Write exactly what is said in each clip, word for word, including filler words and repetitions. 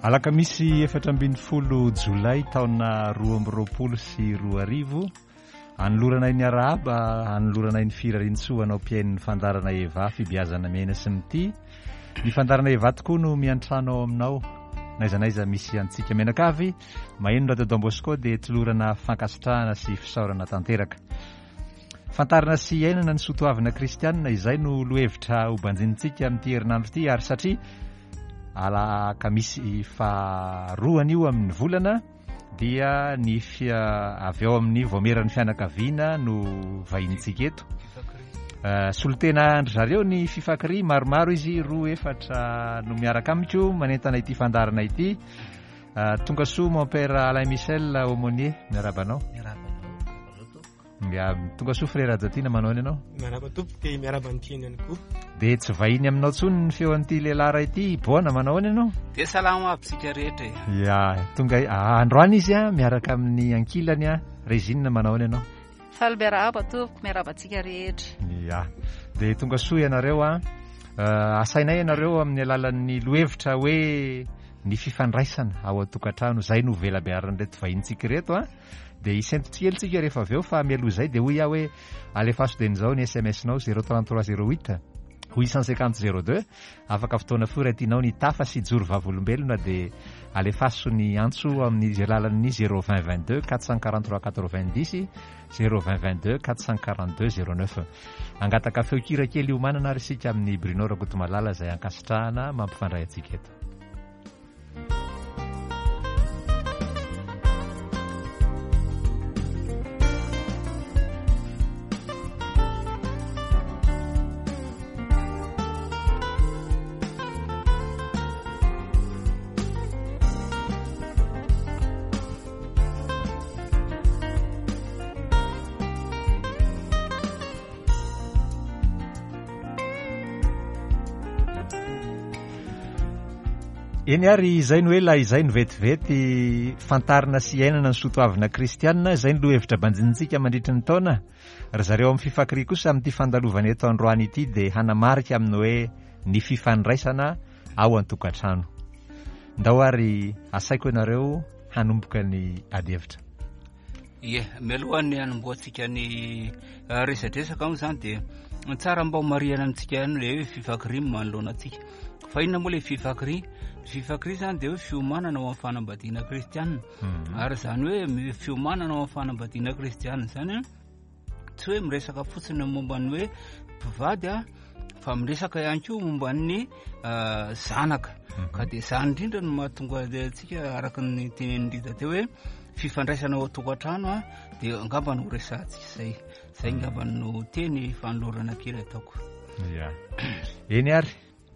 alaka misy efatra ambin'ny folo jolay taona roa amby roapolo sy roa arivo anoloranay ny arahaba anoloranay ny firarintsoa anao mpiain'ny fandarana eva fibiazana mena sy ny ty ny fandarana eva tokoa no miantrano aminao naiza naiza misy antsika menakavy maheno radio Don Bosco dia tolorana fankasitrahana sy fisaorana tanteraka fantarina sy ainana ny sotoavana kristianina izay no lohevitra ho banjinintsika amin'ity herinandro ity ary satria alaka misy faharoany io amin'ny volana dia ny fia avy ao amin'ny voameran'ny fianakaviana no vahintsika eto uh, solotena andry zareo ny fifakry maromaro izy roa efatra no miaraka amiko manentana ity fandarana ity uh, tonga soa mon père Alain Michel Aumonier miarabanao ya tonga soa frère Ajatina manao ny anao miaraba tompoka miaraba nytiany ihany koa dia tsy vahiny aminao tsony ny feo an'ity lehilahy ity boana manao ny anao dia salama aby sika rehetra ya tonga ah, androany izy a miaraka amin'ny ankilany a Régine manao ny anao falberaba tompoko miaraba tsika rehetra ya dia tonga soa ianareo a uh, asainay ianareo amin'ny alalan'ny lohevitra hoe ny fifandraisana ao an-tokantrano zay no velabearana reto vahintsika reto a dia isentotsielitsika rehefa avy eo fa mialoha izay dia hoy aho hoe alefaso dia nizao ny S M S nao zéro trente-trois zéro huit huit cent cinquante zéro deux afaka fotoana foratianao ny tafa sy joro vavolombelona dia alefaso ny antso amin'ny alalan'ny zéro vingt vingt-deux quatre cent quarante-trois quatre-vingt-dix zéro vingt vingt-deux quatre cent quarante-deux zéro neuf angataka feo kira kely io manana ary isika amin'ny Bruno Rakotomalala izay ankasitrahana mampifandray antsika eto. Eny ary izay no hoe la izay no vetivety fantarina sy ainana ny sotoavana kristianina izay no lohevitra banjinintsika mandritra ny taona ry zareo amin'ny fifakry kosa amin'ity fandalovana eto androany ity dia hanamarika amin'ny hoe ny fifandraisana ao an-tokantrano ndao ary asaiko ianareo hanomboka ny adihevitra ye mialohan'ny hanomboantsika ny resadresaka moa zany dia tsara mba ho mariana amintsika ihany le hoe fifakry manoloana antsika fa inona moa le fifakry fifakry zany dia hoe fiomanana ao amin'ny fanambadiana kristianina ary zany hoe fiomanana ao amin'ny fanambadiana kristianina zany tsy hoe miresaka fotsiny momba ny hoe mpivady a fa miresaka ihany koa momba ny zanaka ka dia zany indrindra no mahatonga antsika araka ny tenenindrida teo hoe fifandraisana ao an-tokantrano a dia angamba no resantsika zay zay angamba no teny fanolorana kely ataoko ya eny ary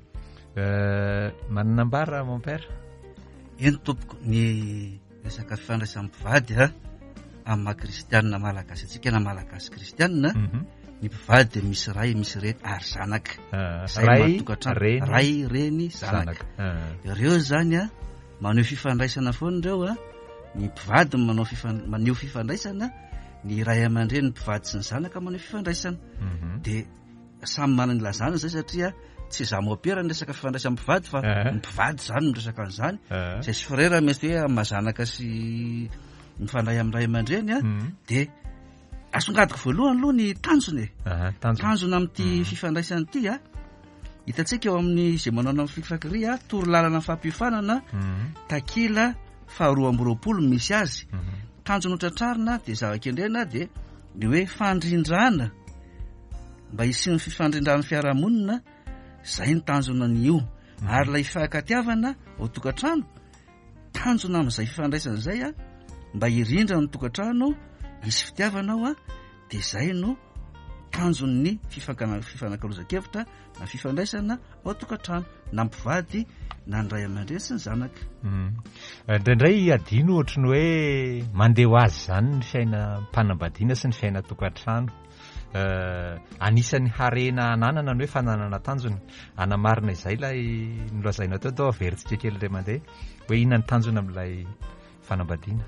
Uh, mananambara mon père eny tompoko ny resaka fifandraisan'ny mpivady a amin'ny makristianina malagasy atsika na malagasy kristianina mm -hmm. ny mpivady dia misy ray misy reny ary zanaka uh, ray reny ray reny zanaka uh. ireo zany a maneho fifandraisana foana ireo a ny mpivady manao fifan maneho fifandraisana ny ray aman-dreny ny mpivady sy ny zanaka maneho fifandraisana mm -hmm. dia samy manana lazana zay satria tsy za moapera ny resaka fifandraisana mpivady fa uh-huh. mpivady zany miresaka an'izany uh-huh. zay sy frera mety hoe mazanaka sy mifandray amin'ny ray aman-dreny a uh-huh. dia asongadiko voalohany aloha ny tanjony e uh-huh. tanjona amin'ity uh-huh. fifandraisana ity a hitantsika eo amin'ny zay manao amin'ny fifakry a toro lalana ny fampiofanana uh-huh. takila faharoa amby roapolo misy azy uh-huh. tanjona tratrarina dia zavakendrena dia ny hoe fandrindrana mba hisy ny fifandrindrana fiarahamonina zay ny tanjona ny io mm-hmm. ary ilay fankatiavana ao tokantrano tanjona amin'izay fifandraisana zay a mba hirindra ny tokantrano hisy fitiavana ao a dia zay no tanjon'ny fifanankalozan-kevitra na fifandraisana ao tokantrano na mpivady na ny ray aman-dreny sy ny zanaka indraindray adino ohatrany hoe mandeha ho azy zany ny fiaina mpanambadiana sy ny fiaina tokantrano Uh, anisan'ny harena ananana ny hoe fananana tanjona anamarina izay ilay nolazaina teo tao averintsika kely ray mandeha hoe inona ny tanjona amin'ilay fanambadiana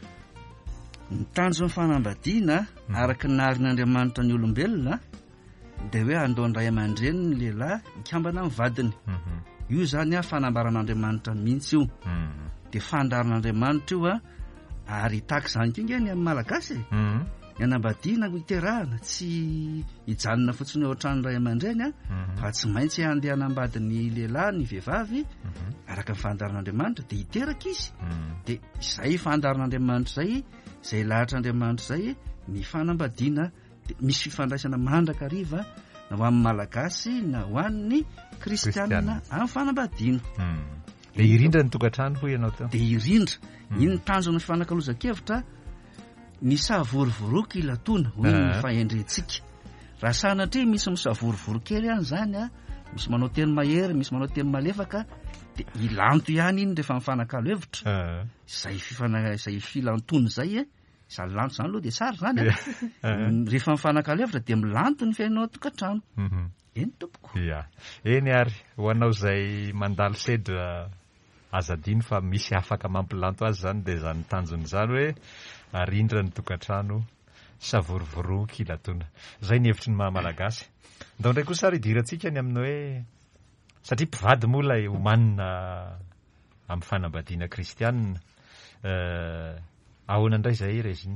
ny tanjon'ny fanambadiana mm. araka ny naharin'Andriamanitra ny olombelona dia hoe andaony ray aman-dreny ny lehilahy ikambana amin'ny vadiny. Io zany a fanambaran'Andriamanitra mihitsy io. Dia fandarin'Andriamanitra io a ary tahaka izany koa ingeny amin'ny malagasy e. Ny anambadiana iterahana tsy hijanona fotsiny ao an-trano ray aman-dreny a fa tsy maintsy andeha hanambady ny lehilahy ny vehivavy araka ny fandarin'Andriamanitra dia hiteraka izy. Dia izay fandarin'Andriamanitra izay izay lahatr'Andriamanitra izay ny fanambadiana. Dia misy fifandraisana mandrakariva na ho amin'ny malagasy na ho an'ny kristianina amin'ny fanambadiana. Dia irindra ny tokantrano ho ianao teo. Dia irindra iny ny tanjona fifanankalozan-kevitra ny savorivoroky ilatona hoy ny fahendrentsika. Raha sanatria misy misavorovoro-kely ihany zany a, misy manao teny mahery, misy manao teny malefaka, dia ilanto ihany iny rehefa mifanakalo hevitra. Izay fifana izay filantony izay e, izany lanto zany aloha dia tsara zany a. Rehefa mifanakalo hevitra dia milanto ny fiainao tokantrano. Eny tompoko. Ya. Eny ary ho anao izay mandalo sedra azadino fa misy afaka mampilanto azy zany dia zany tanjony zany hoe arindra ny tokantrano savorovoroky ilatona. Zay ny hevitry ny mahamalagasy. Ndao indray kosa ary idirantsika ny aminy hoe satria mpivady moa ilay omanina amin'ny fanambadiana kristianina. Ahoana indray izay Rezina?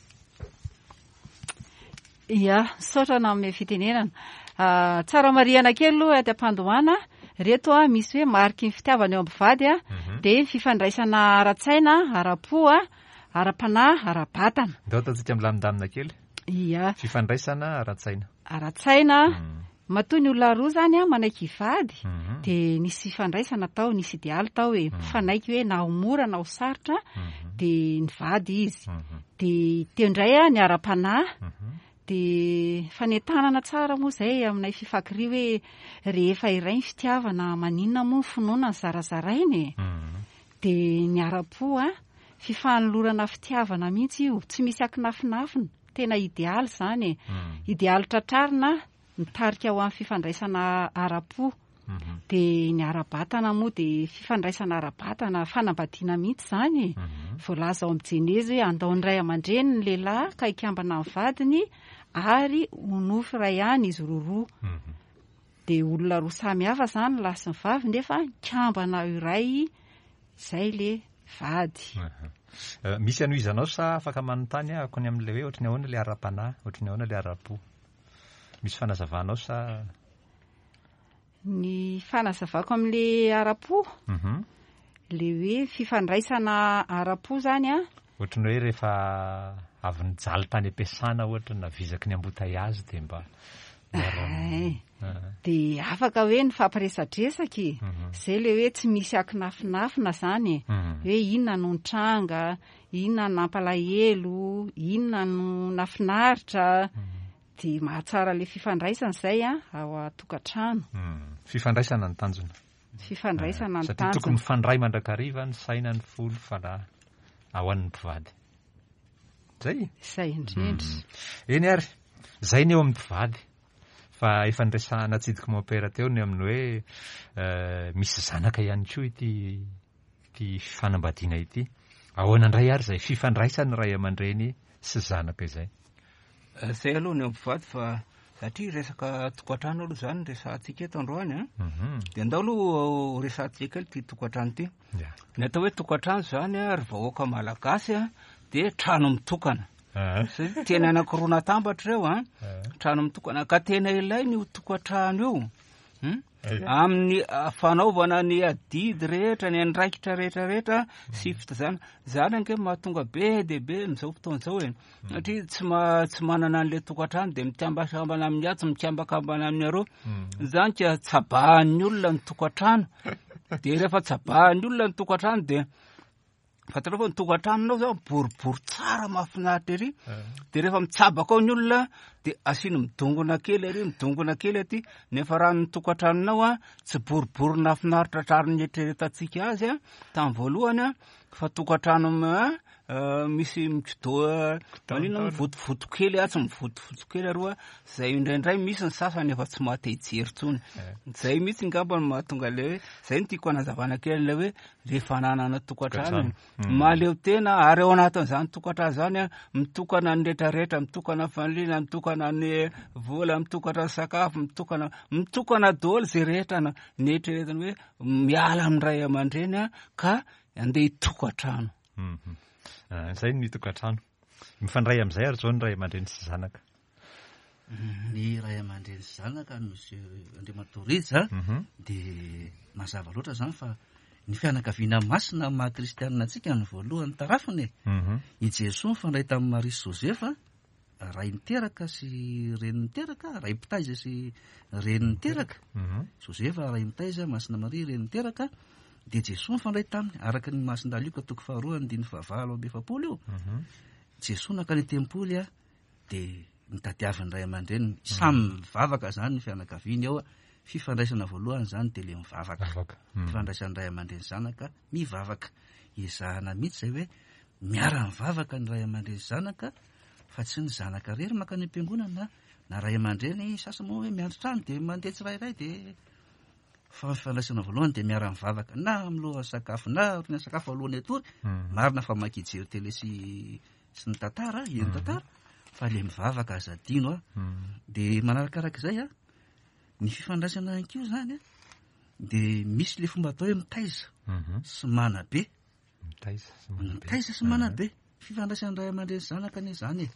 Ia, saotrana amin'ny fitenenana. Tsara mariana kely aloha aty am-pandohana. Reto a misy hoe mariky ny fitiavana eo am-bivady a, dia fifandraisana ara-tsaina, ara-po a, ara-panahy, ara-batana. Ndao ataontsika milamindamina kely. Ia. Fifandraisana ara-tsaina. Ara-tsaina. Matoa ny olona roa zany a manaiky hivady dia nisy fifandraisana tao, nisy idealy tao hoe mifanaiky hoe na ho mora na ho sarotra dia nivady izy. Dia teo indray a ny ara-panahy. Dia fanentanana tsara moa izay aminay fifankiri hoe rehefa iray ny fitiavana maninona moa ny finoana ny zarazarainy. Dia ny ara-po a fifanolorana fitiavana mihitsy io, tsy misy akinafinafina, tena idealy zany. Idealy tratrarina mitarika ho amin'ny fifandraisana ara-po. Dia ny ara-batana moa dia fifandraisana ara-batana fanambadiana mihitsy zany. Voalaza ao amin'ny Jeneza hoe andao ny ray aman-dreny ny lehilahy ka ikambana amin'ny vadiny ary ho nofy ray ihany izy roa. Dia olona roa samy hafa zany lahy sy ny vavy nefa ikambana iray izay le vady. Misy anohizanao sa afaka manontany ako ny amin'ilay hoe ohatrany ahoana ilay ara-panahy, ohatrany ahoana ilay ara-po? Misy fanazavanao sa? Ny fanazavako amin'ilay ara-po, le hoe fifandraisana ara-po zany a. Ohatrany hoe rehefa avy nijaly tany am-piasana ohatra na vizaky ny ambotaiazy dia mba dia afaka hoe ny fampiresadresaky. Izay le hoe tsy misy akinafinafina zany. Hoe inona no nitranga, inona no nampalahelo, inona no nafinaritra. Dia mahatsara le fifandraisana izay a ao an-tokantrano. Fifandraisana ny tanjona. Fifandraisana ny tanjona. Satria tokony mifandray mandrakariva ny saina ny folo fanahy ao an'ny mpivady. Zay? Zay indrindra. Eny ary, zay ny eo amin'ny mpivady. Fa efa nresahana tsidika mampera teo ny amin'ny hoe misy zanaka ihany koa ity ity fanambadiana ity. Ahoana indray ary zay fifandraisany ray aman-dreny sy zanaka izay. Zay aloha ny mpivady fa satria resaka tokantrano aloha zany resahantsika eto androany a. Dia andao aloha resahantsika kely ity tokantrano ity. Ny atao hoe tokantrano zany a ry vahoaka malagasy a dia trano mitokana. Satria tena anankiroa natambatra ireo a, trano mitokana ka tena ilainy io tokantrano io. Amin'ny fanaovana ny adidy rehetra, ny andraikitra rehetra rehetra sifita zany. Zany ange mahatonga be dia be amin'izao fotoana izao e. Satria tsy tsy manana an'ilay tokantrano dia mitiambakambana amin'ny ato, mitiambakambana amin'ny areo. Zany ka tsabahan'ny olona ny tokantrano. Dia rehefa tsabahan'ny olona ny tokantrano dia fatarao fa ny tokantranonao zao boribory tsara mahafinaritra ery. Dia rehefa mitsabaka ao ny olona dia asiany midongona kely ery, midongona kely aty. Nefa raha ny tokantranonao a tsy boribory nafinaritra trary ny eritreretantsika azy a tamin'ny voalohany a, fa tokantrano misy mikidoa manina mivotovoto kely a, tsy mivotovoto kely aroa. Zay indraindray misy ny sasany efa tsy mahate-hijery tsony. Zay mihitsy ngamba ny mahatonga le hoe zay no tiako hanazavana kely le hoe rehefa nanana tokantrano maleo tena ary ao anatin'izany tokantrano zany a mitokana ny rehetrarehetra, mitokana faniliana, mitokana mitokana ny vola, mitokana sakafo, mitokana mitokana daholo zay rehetra na netreretany hoe miala amin'ray aman-dreny a ka andeha hitokantrano. Zay ny tokantrano mifandray amin'izay ary zao ny ray aman-dreny sy zanaka. Ny ray aman-dreny sy zanaka monsieur Andriamatorija dia mazava loatra zany fa ny fianakaviana masina maha kristianina antsika ny voalohany tarafiny. I Jesoa mifandray tamin'ny Maria sy Josefa, ray niteraka sy reny niteraka, ray mpitaiza sy reny niteraka. Josefa ray mitaiza, masina Maria reny niteraka, dia Jesoa mifandray taminy araka ny masindala io ka toko faharoa andiny fahavalo amby efapolo io. Jesoa nakany tempoly a dia nitadiaviny ray aman-dreny samy mivavaka zany ny fianakaviany ao. Fifandraisana voalohany zany dia le mivavaka. Fifandraisan'ny ray aman-dreny zanaka mivavaka. Izahana mihitsy zay hoe miara mivavaka ny ray aman-dreny zanaka fa tsy ny zanaka rery maka ny am-piangonana na ray aman-dreny sasany moa hoe miandry trano dia mandeha tsirairay dia fa fifandraisana voalohany dia miara mivavaka na miloha sakafo na orina sakafo alohan'ny atory. Marina fa makijery tele sy sy ny tantara eny tantara fa le mivavaka aza dino a. Dia manarakarak'izay a ny fifandraisana an'kio zany a dia misy le fomba atao hoe mitaiza sy manabe. Mitaiza sy manabe fifandraisan'ny ray aman-dreny zanaka anie zany.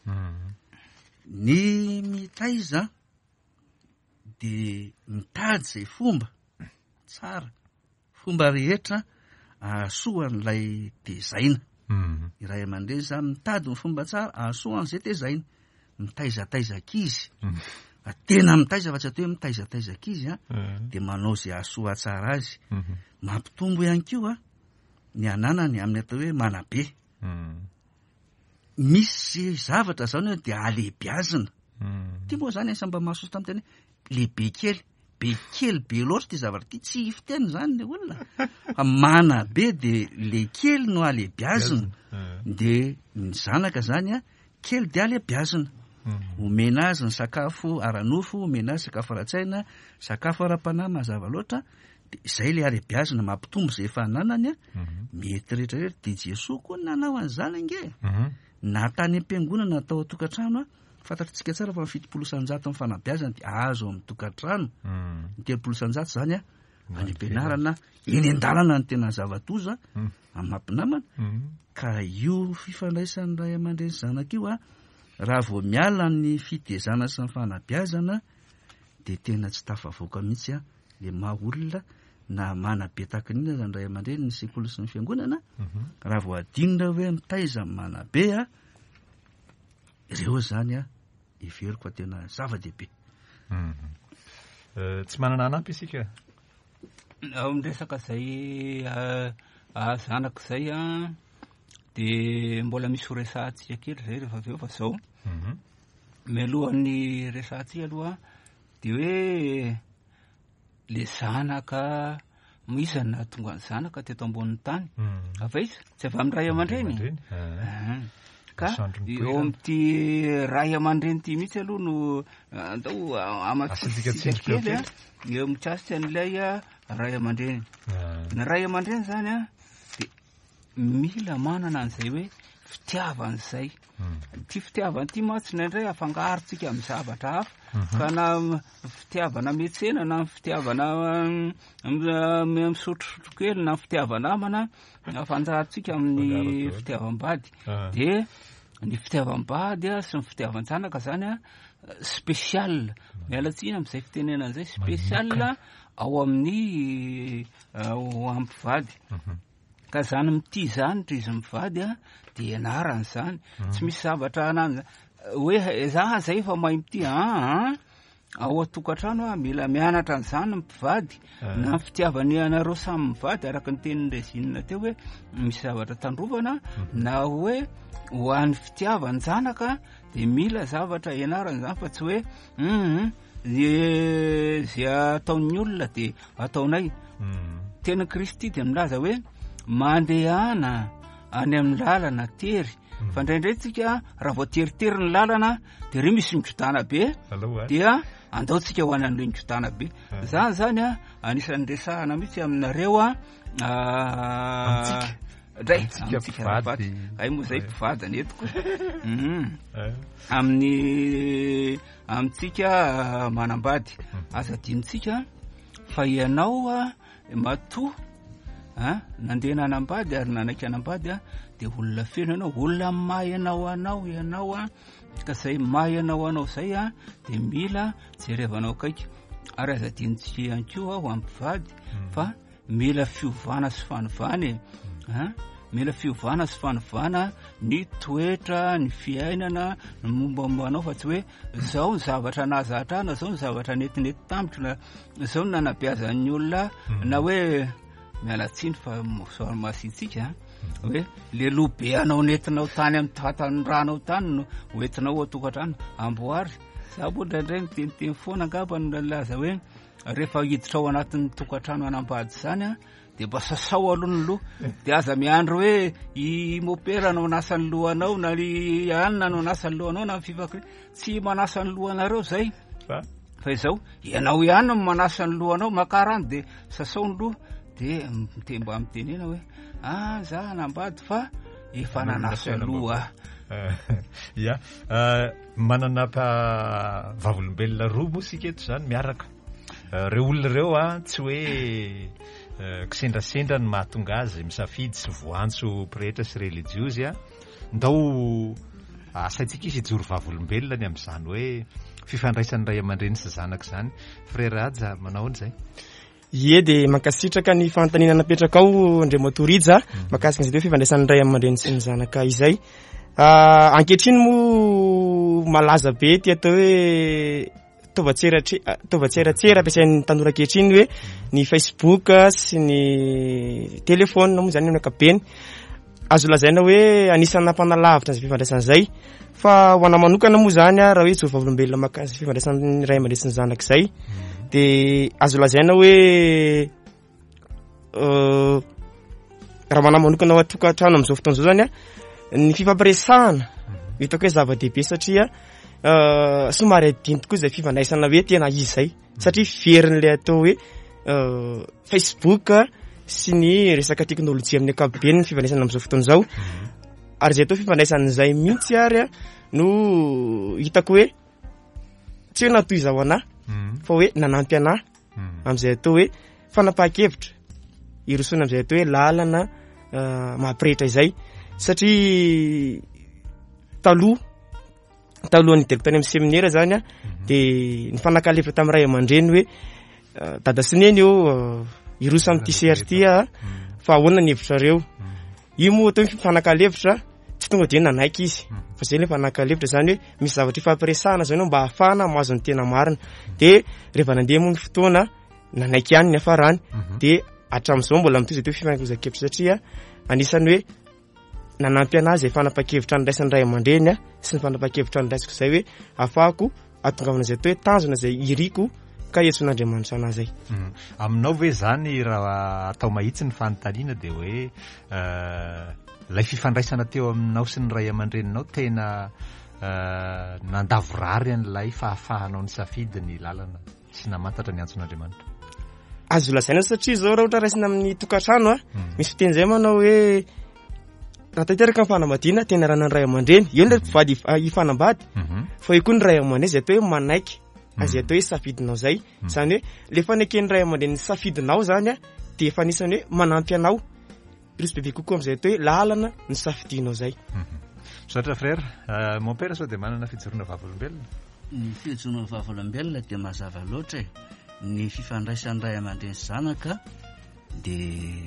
Ny mitaiza dia mitady zay fomba tsara, fomba rehetra ahasoan'ilay tezaina. I ray aman-dreny zany mitady ny fomba tsara ahasoan'izay tezaina. Mitaizataizaka izy, tena mitaiza fa tsy atao hoe mitaizataizaka izy a dia manao zay ahasoa tsara azy. Mampitombo ihany koa ny ananany amin'ny atao hoe manabe. Misy zavatra zany hoe dia alehibiazina. Tia moa zany samba mahasoso tamin'ny teny lehibe kely, be kely be loatra ty zavatra ty, tsy fiteny zany le olona fa manabe dia le kely no alehibiazina. Dia ny zanaka zany a kely dia alehibiazina. Omena azy ny sakafo ara-nofo, omena azy sakafo ara-tsaina, sakafo ara-panahy mazava loatra. Dia izay le alehibiazina mampitombo izay efa nanany a mety rehetrarehetra. Dia Jesoa koa nanao an'izany ange. Na tany am-piangonana natao tokantrano a fantatritsika tsara fa fitopolo isan-jato amin'ny fanabeazana dia azo amin'ny tokantrano. Ny telopolo isan-jato zany a any am-pianarana eny an-dalana ny tena zava-toza amin'ny mampinamana. Ka io fifandraisan'ny ray aman-dreny zanaka io a raha vao miala ny fitezana sy ny fanabeazana dia tena tsy tafavoaka mihitsy a le maha olona na manabe takin'ina zany ray aman-dreny ny sekoly sy ny fiangonana. Raha vao adinona hoe mitaiza manabe a ireo zany a everiko tena zava-dehibe. Tsy manana anampy isika ao miresaka izay zanaka izay a dia mbola misy ho resahantsika kely zay rehefa avy eo fa zao mialohan'ny resahantsika aloha dia hoe le zanaka isana tonga ny zanaka teto ambonin'ny tany afa izy tsy avy amin'ny ray aman-dreny ka eo amin'ity ray aman-dreny ty mihitsy aloha no andao amatsitsika kely a eo mitsasika n'ilay a ray aman-dreny. Ny ray aman-dreny zany a dia mila manana an'izay hoe fitiavan'izay. Ty fitiavana ty ma tsy naindray afangarontsika amin'ny zavatra hafa ka na fitiavana metsena na fitiavana misotrosotro kely na fitiavana amana afanjarintsika amin'ny fitiavam-bady. Dia ny fitiavam-bady a sy ny fitiavan-janaka zany a spesial. Mialatsiny amin'izay fitenena an'izay spesial ao amin'ny ampivady. Ka zany mity zany dra izy mivady a dia ianarany zany. Tsy misy zavatra anany hoe za zay fa mahay mity a ao atokantrano a mila mianatra an'izany mivady na fitiavany anareo samy mivady araka ny tenin'ny rezinina teo hoe misy zavatra tandrovana na hoe ho an'ny fitiavany zanaka dia mila zavatra ianarany zany fa tsy hoe zay ataon'ny olona dia ataonay. Tena Kristy dia milaza hoe mandehana any amin'ny lalana tery fa indraindray tsika raha vao teritery ny lalana dia ry misy nodrodana be dia andaotsika ho any an'ilay nodrodana be. Zany zany a anisan'ny resahana mihitsy aminareo a dray amitsikaravady ay moa zay mpivady netiko amin'ny amitsika manambady aza dinitsika fa ianao a matoa a nandeha nanambady ary nanaiky anambady a de olona feno ianao olona mahay anao anao ianao a ka zay mahay anao anao zay a de mila jerevanao kaiky ary aza dinitsika ihany koa ho ampivady fa mila fiovana sy fanovana a mila fiovana sy fanovana ny toetra ny fiainana ny mombambanao fa tsy hoe zao ny zavatra nazahatra na zao ny zavatra netinety tamitra na zao ny nanabeazan'ny olona na hoe mialatsiny fa soarymasitsika hoe le lobe anao netinao tany amin'ny tatanranao tany no hoentinao atokantrano amboary za bo ndraindray miteniteny foana angamba nolaza hoe rehefa hiditra ao anatin'ny tokantrano anambady zany a de mba sasao aloha ny loha de aza miandro hoe i mopera no nasan'ny lohanao na i anina no nasan'ny lohanao na fifakry tsy manasan'ny lohanareo zay fa izao ianao ihany no manasan'ny lohanao makarany de sasao ny loha de mitemba mitenena hoe ah za nambady fa efa nanasa loha ya manana pa vavolombelona roa moa sika eto zany miaraka reo olona reo a tsy hoe kisendrasendra ny mahatonga azy misafidy sy voantso pretra sy religiozy a ndao asaitsika izy ijoro vavolombelona ny amin'izany hoe fifandraisan'ny ray aman-dreny sy zanaka zany frère aja manao an'izay ie de mankasitraka ny fanontaniana napetraka ao andre motorija makasika an'izay hoe fifandraisan'ny ray aman-dreny sy ny zanaka izay ankehitriny mo malaza be ty atao hoe tovatseratsera ampiasain'ny tanora ankehitriny hoe ny Facebook sy ny telefona moa zany amin'ny ankapobeny azo lazaina hoe anisany nampanalavitra ny fifandraisan'izay fa ho ana manokana moa zany a raha hoe joro vavolombelona makasy fifandraisan'ny ray aman-dreny sy ny zanaka izay de azo lazaina hoe raha mana manokana ao atokantrano amin'izao fotoana zao zany a ny fifampiresahana hitako hoe zava-dehibe satria somary adiny tokoa zay fifandraisana hoe tena izy zay satria ferin'le atao hoe Facebook sy ny resaka teknôlôjia amin'ny ankapobeny ny fifandraisana amin'izao fotoana zao ary zay atao fifandraisan'izay mihitsy ary a no hitako hoe tsy hoe natoy izao anahy fa hoe nanampy anahy amin'izay atao hoe fanapahan-kevitra irosoana amin'izay atao hoe lalana mahampirehitra izay satria taloha talohan'ny delotany amin'ny séminaire zany a de ny fanakalevitra tamin'ny ray aman-dreny hoe dada sineny eo irosa amin'ny t-shirt a fa ahoana ny hevitrareo io moa atao hoe fanakalevitra tsy tonga de nanaiky izy fa zay le fanakalevitra zany hoe misy zavatra ifampiresahana zany hoe mba hahafahana mahazo ny tena marina de rehefa nandeha moa ny fotoana nanaiky ihany ny afarany de hatramin'izao mbola mitoy zay teo fifanakozakevitra satria anisany hoe nanampy anazy zay fanapa-kevitra nyraisan'ny ray aman-dreny a sy ny fanapa-kevitra niraisiko zay hoe ahafahako atongavana zay atao hoe tanjona zay iriko ka etson'Andriamanitra anazy zay aminao hoe zany raha atao mahitsy ny fanontaniana de hoe lay fifandraisana teo aminao sy ny ray aman-dreninao tena nandavorary an'ilay fahafahanao ny safidy ny lalana sy namantatra ny antson'Andriamanitra azo lazaina satria zao raha ohatra raisina amin'ny tokantrano a misy fiteny zay manao hoe raha tanteraka ny fanambadiana tena ranan'ny ray aman-dreny eo ndraiky mpivady hifanambady fa io koa ny ray aman-dreny zay atao hoe manaiky azay atao hoe safidinao zay zany hoe le fanaiken'ny ray aman-dreny ny safidinao zany a de efa anisany hoe manampy anao irisy bebe kokoa amin'izay atao hoe lalana ny safidinao zay satra frère mon père sao de manana fijoroana vavolombelona ny fijoroana vavolombelona de mazava loatra e ny fifandraisan'ny ray aman-dreny sy zanaka de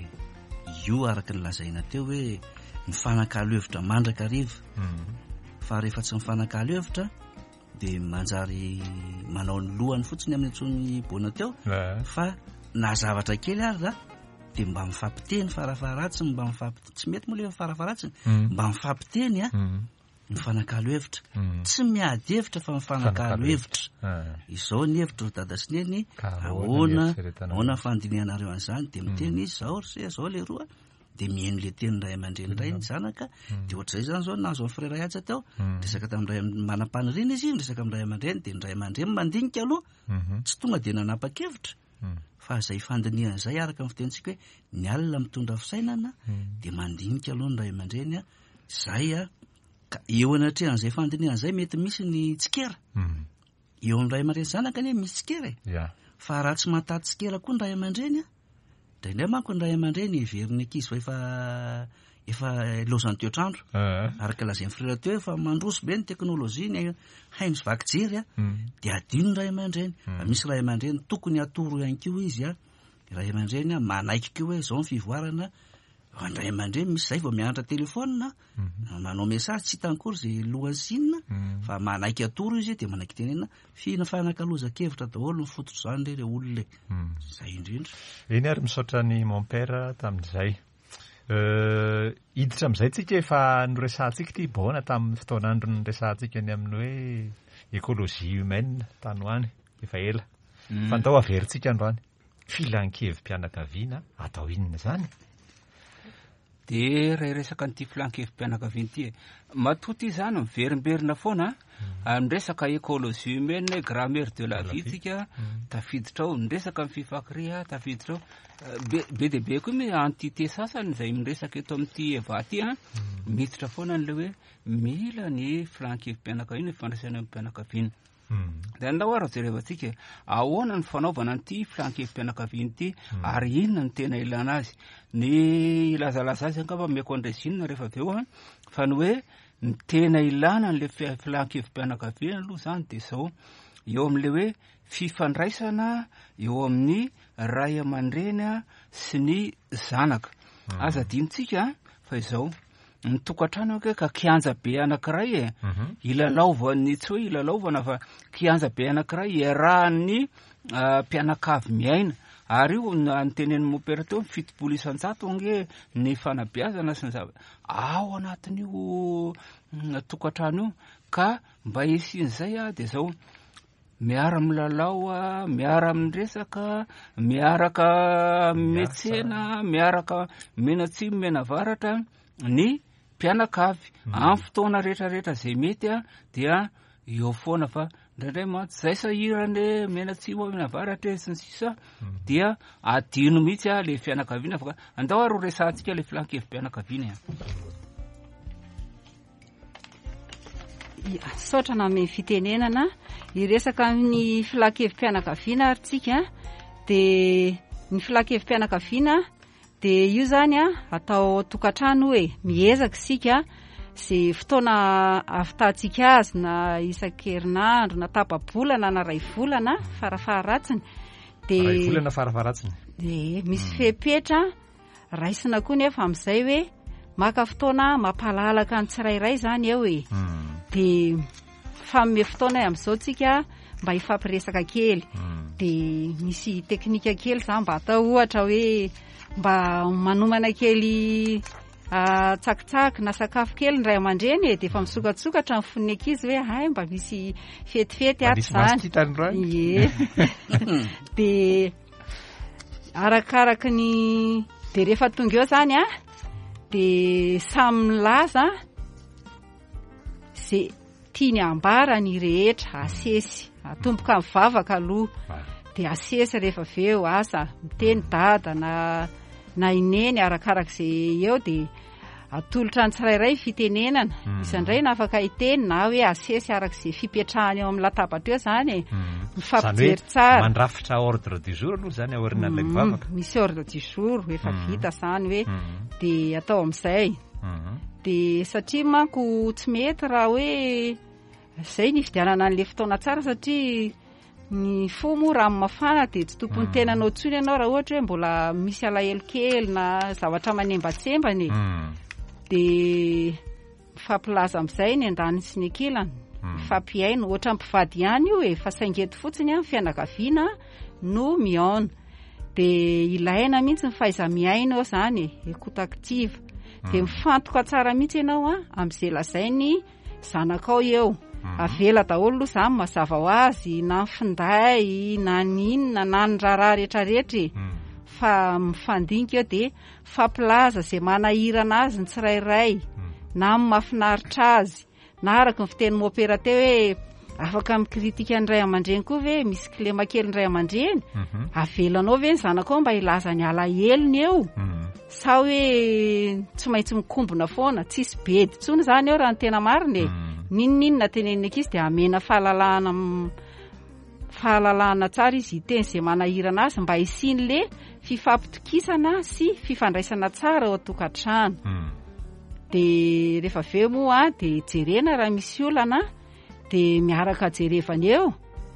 io araka ny lazaina teo hoe mifanakalo hevitra mandraka riva fa rehefa tsy mifanakalo hevitra de manjary manao ny lohany fotsiny amin'ny antsony bona teo fa na zavatra kely ary ra de mba mifampiteny farafaratsiny mba mifampiteny tsy mety moa le farafaratsiny mba mifampiteny a mifanakalo hevitra tsy miady hevitra fa mifanakalo hevitra izao ny hevitra ro dada sineny ahoana ahoana fandinianareo an'izany de miteny izy zao se zao le roa de mihaino le teny ray aman-dreny ray ny zanaka de ohatr'izay zany zao nazo amin'ny frère Aja teo resaka tamin'ray manam-paniriana izy resaka amin'ny ray aman-dreny de ny ray aman-dreny mandinika aloha tsy tonga de nanapa-kevitra fa izay fandinian'izay araka amin'ny fitentsika hoe ny alina mitondra fisainana dia mandinika aloha ny ray aman-dreny a zay a ka eo anatrehan'izay fandinian'izay mety misy ny tsikera eo amin'ny ray aman-dreny zanaka anie misy tsikera e fa raha tsy mahataty tsikera koa ny ray aman-dreny a draindray manko ny ray aman-dreny iveriny ankizy fa efa efa lozany toetrandro araka lazain'ny frera teo efa mandroso be ny teknôlôjia ny haino sy vaky jery a dia adino ny ray aman-dreny misy ray aman-dreny tokony atoro ihany keo izy a ray aman-dreny a manaiky keo hoe zao ny fivoarana ny ray aman-dreny misy zay vao mianatra telefona manao mesazy tsy hitankory zay lohany sinina fa manaiky atoro izy dia manaiky tenena fina fanankalozan-kevitra daholo ny fototro zany le le olona zay indrindra eny ary misaotra ny mon père tamin'izay hiditra amin'izay tsika efa noresantsika ty bona tamin'ny fotoanandro nyresantsika ny amin'ny hoe écologie humaine tany hoany efa ela fa ndao averintsika androany filan-kevy mpianakaviana atao inona zany dia raha resaka n'ity filan-kevy mpianakaviana ity e matoty izany miverimberina foana miresaka écologie humaine grammaire de la vie tsika tafiditra ao miresaka amin'ny fifakiria tafiditra ao be dia be koa hoe entité sasany izay miresaka eto amin'ity evaty a miditra foana n'ilay hoe mila ny filan-kevy mpianakaviana ny fifandraisana amin'ny mpianakaviana dia ndao ary jerevantsika ahoana ny fanaovana n'ity filan-kevy mpianakaviana ity ary inona ny tena ilana azy ny ilazalaza azy angamba miakondraisina rehefa avy eo a fa ny hoe ny tena ilana n'ilay filan-kevy mpianakaviana aloha zany dia zao eo amin'ilay hoe fifandraisana eo amin'ny ray aman-dreny a sy ny zanaka aza dinitsika fa izao ny tokantrano ke ka kianja be anankiray e ilalaovany tsy hoe ilalaovana fa kianja be anankiray iarahan'ny mpianakavy miaina ary io ny tenen'ny mopera teo fitopolo isan-jato ange ny fanabeazana sy ny zava ao anatin'io tokantrano io ka mba isian'izay a dia zao miara milalao a miara miresaka miaraka metsena miaraka menatsy menavaratra ny mpianakavy amin'ny fotoana rehetrarehetra zay mety a dia eo foana fa indraindray mantsy zay sahirany menatsy menavaratra sy ny sisa dia adino mihitsy a le fianakaviana fa andao ary ho resantsika le filan-kevy mpianakaviana saotra na ame fitenenana iresaka amin'ny filan-kevy mpianakaviana ary tsika dia ny filan-kevy mpianakaviana dia io zany a atao tokantrano hoe miezaka sika zay fotoana avitantsika azy na isan-kerinandro na tapa-bolana na ray volana farafaharatsiny ray volana farafaharatsiny dia misy fepetra raisina koa nefa amin'izay hoe maka fotoana mampalalaka ny tsirairay zany eo e dia famme fotoana amin'izao tsika mba hifampiresaka kely dia misy teknika kely zany mba atao ohatra hoe mba manomana kely tsakitsaky na sakafo kely ny ray aman-dreny e dia efa misokatsokatra ny foniny ankizy hoe hay mba misy fetifety aty zany ie dia arakaraky ny dia rehefa tonga eo zany a dia samy milaza zay tiany ambarany rehetra asesy atomboka mivavaka aloha dia asesy rehefa avy eo asa miteny dada na na ineny arakarak'izay eo dia atolotra ny tsirairay fitenenana isandray na afaka hiteny na hoe asesy arak'izay fipetrahany eo amin'ny latabatra eo zany e mifampijery tsara mandrafitra ordre du jour aloha zany aorina an'ilay mivavaka misy ordre du jour efa vita zany hoe dia atao amin'izay dia satria manko tsy mety raha hoe zay ny fidianana an'ilay fotoana tsara satria ny fo moa rano mafana dia tsy tompony tena anao tsony ianao raha ohatra hoe mbola misy alahelo kely na zavatra manembatsembany dia mifampilaza amin'izay ny an-daniny sy ny ankilany mifampiaino ohatra mpivady ihany io e fa saingety fotsiny a fianakaviana no miaona dia ilaina mihitsy ny fahaiza miaino eo zany e écoute active dia mifantoka tsara mihitsy ianao a amin'izay lazainy zanakao eo avela daholo aloha zany mazava ho azy na ny finday na ny inona na ny raharaha rehetrarehetra fa mifandinika eo dia fampilaza zay manahirana azy ny tsirairay na mahafinaritra azy na araka ny fiteniny opera teo hoe afaka mikritika ny ray aman-dreny koa ve misy kilema kely ny ray aman-dreny avelanao ve ny zanaka ao mba ilaza ny alahelony eo sa hoe tsy maintsy mikombona foana tsisy bedy tsony zany eo raha ny tena mariny ninoninona tenenina izy dia amena fahalalahana fahalalahana tsara izy iteny izay manahirana azy mba hisiany le fifampitokisana sy fifandraisana tsara ao an-tokantrano dia rehefa aveo moa dia jerena raha misy olana dia miaraka jerevana eo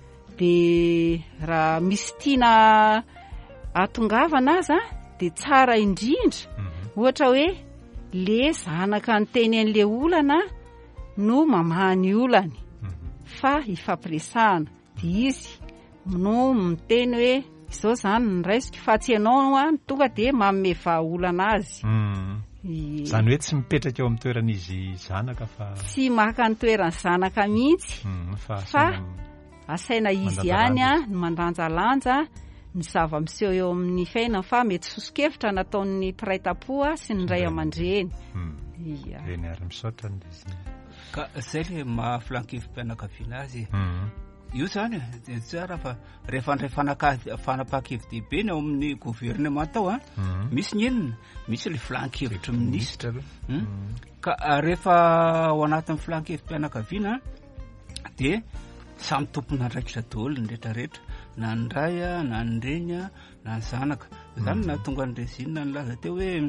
dia raha misy tiana atongavana azy dia tsara indrindra ohatra hoe le zanaka ny teny an'le olana no mamahany olany fa hifampiresahana dia izy no miteny hoe izao zany ny raisiko fa tsy ianao a tonga dia manome vahaolana azy zany hoe tsy mipetraka eo amin'ny toeran'izy zanaka fa tsy maka ny toeran'ny zanaka mihitsy fa asaina izy ihany a ny mandanjalanja ny zava-miseho eo amin'ny fiainana fa mety soso-kevitra nataon'ny mpiray tam-po sy ny ray aman-dreny reny ary misaotra izy ka izay le mahaflankevim-pianakaviana azy io zany tsara fa rehefa andray fanapa-kevin-dehibe ny ao amin'ny gouvernement ao a misy ny enina misy le filan-kevitra minisitra ka rehefa ao anatin'ny filan-kevim-pianakaviana dia samy tompona andraikitra daholo ny rehetrarehetra na ny ray a na ny reny a na ny zanaka zany na tonga ny resinina ny laza teo hoe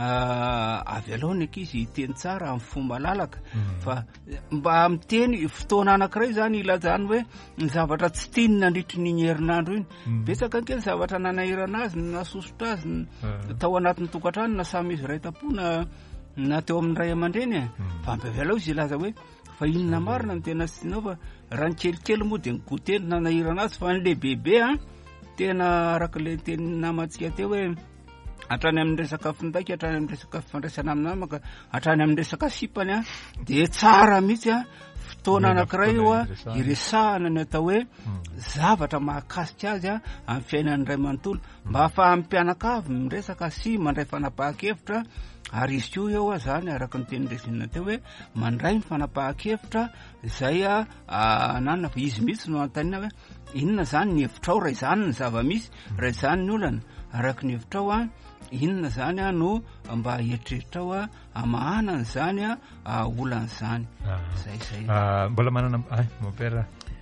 avy aloha ny ankizy hiteny tsara amin'ny fomba lalaka fa mba miteny fotoana anankiray zany ilazany hoe ny zavatra tsy tiany nandritry n'iny herinandro iny betsaka ankely zavatra nanahirana azy nasosotra azy tao anatin'ny tokantrano na samy izy ray tam-po na na teo amin'ny ray aman-dreny fa ambavy aloha izy ilaza hoe fa inona marina ny tena sy tianao fa raha ny kelikely moa dia nykoteny nanahirana azy fa ny lehibebe a tena araka le teny namantsika teo hoe hatrany amin'ny resaka findaika hatrany amin'ny resaka fifandraisana amin'ny namaka hatrany amin'ny resaka sipany a dia tsara mihitsy a fotoana anankiray io a iresahana ny atao hoe zavatra mahakasika azy a amin'ny fiainan'ny ray manontolo mba ahafahan'ny mpianakavy miresaka sy mandray fanapahan-kevitra ary izy koa eo a zany araka ny teny resinina teo hoe mandray ny fanapahan-kevitra izay a nanana fa izy mihitsy no antanina hoe inona zany ny hevitrao raha izany ny zava-misy raha izany ny olana araka ny hevitrao a inona zany a no mba hieritreritrao a amahanany zany a olana zany zay zay mbola manana mopera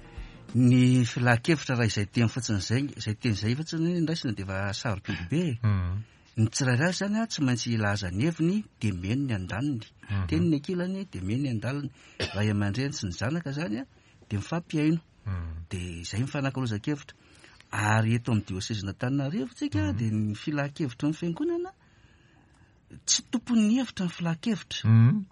ny filan-kevitra raha izay teny fotsiny zay izay teny zay fotsiny ndraisina dia efa sarobidy be ny tsirairay zany a tsy maintsy ilaza ny heviny dia meno ny andaniny teny ny ankilany dia meno ny andaliny ray aman-dreny sy ny zanaka zany a dia mifampiaino dia izay mifanankalozan-kevitra ary eto amin'ny diosezina Antananarivo tsika dia ny filan-kevitra ny fiangonana tsy tompon'ny hevitra ny filan-kevitra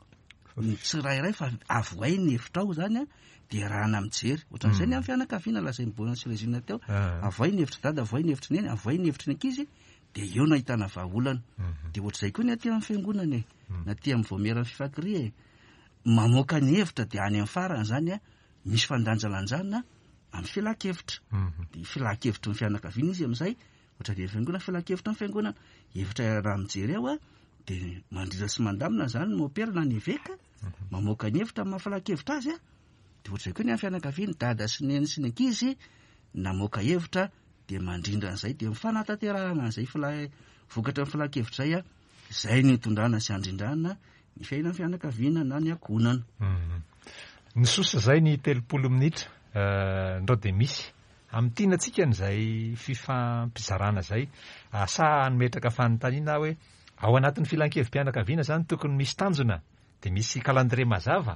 ny tsirairay fa avoay ny hevitra ao zany a dia rahana mijery ohatran'izay ny amin'ny fianakaviana lazay miboana sy rezina teo avoay ny hevitra dada avoay ny hevitra ny eny avoay ny hevitra ny ankizy dia eo no ahitana vahaolana dia ohatr'izay koa ny aty amin'ny fiangonana e na ty amin'ny voameran'ny fifankria e mamoaka ny hevitra dia any amin'ny farany zany a misy fandanjalanjana amin'ny filan-kevitra dia filan-kevitra ny fianakaviana izy amin'izay ohatra dia fiangonana filan-kevitra ny fiangonana hevitra raha mijery ao a dia mandrira sy mandamina zany ny mopera na ny eveka mamoaka ny hevitra amin'ny filan-kevitra azy a dia ohatr'izay koa ny amin'ny fianakaviana dada sy ny eny sy ny ankizy namoaka hevitra dia mandrindra an'izay dia mifanataterahana an'izay fila- vokatra ny filan-kevitra zay a izay ny hitondrana sy handrindrana ny fiainan'ny fianakaviana na ny ankonana ny sosa zay ny telopolo minitra ndreo dia misy amin'ny tianantsika n'izay fifampizarana zay sa anometraka fanontaniana hoe ao anatin'ny filan-kevim-pianakaviana zany tokony misy tanjona dia misy kalandre mazava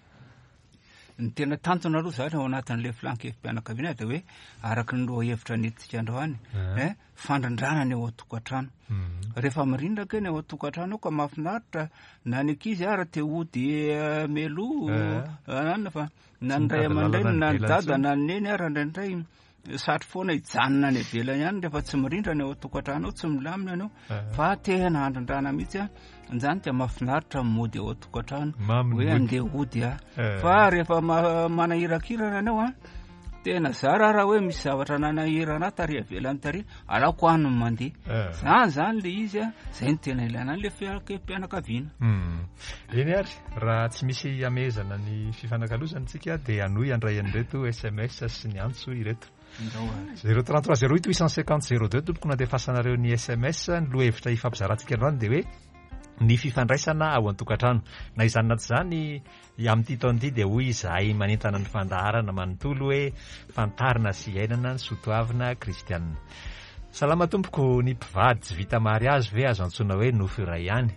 ny tena tanjona aloha zany ao anatin'le filan-kevim-pianakaviana dia hoe araka ny loha hevitra nentsika androany e fandrindrana ny ao an-tokantrano rehefa mirindra ny ao an-tokantrano ao ka mahafinaritra na ny ankizy ara te hody meloa anana fa na ny ray aman-dreny na ny dada na ny neny ara indraindray satry foana hijanona ny avelany ihany rehefa tsy mirindra ny ao an-tokantrano ao tsy milamina any ao fa tena handrindrana mihitsy a zany dia mahafinaritra mody ao an-tokantrano hoe andeha hody a fa rehefa manahirakirana any ao a tena zara raha hoe misy zavatra nanahirana tary avelany tary alako hany mandeha zany zany le izy a zay ny tena ilaina le mpianakaviana. Eny ary raha tsy misy amezana ny fifanankalozantsika dia anoy andray an'ireto S M S sy ny antso ireto zéro trente-trois zéro huit huit cent cinquante zéro deux tompoko nadefasanareo ny S M S ny lohevitra ifampizarantsika androany dia hoe ny fifandraisana ao an-tokantrano na izany naty zany amin'ity taon'ity dia hoy izahay manentana ny fandaharana manontolo hoe fantarina sy iainana ny soatoavina kristianina. Salama tompoko, ny mpivady tsy vita mariazy ve azo antsoina hoe nofo iray ihany?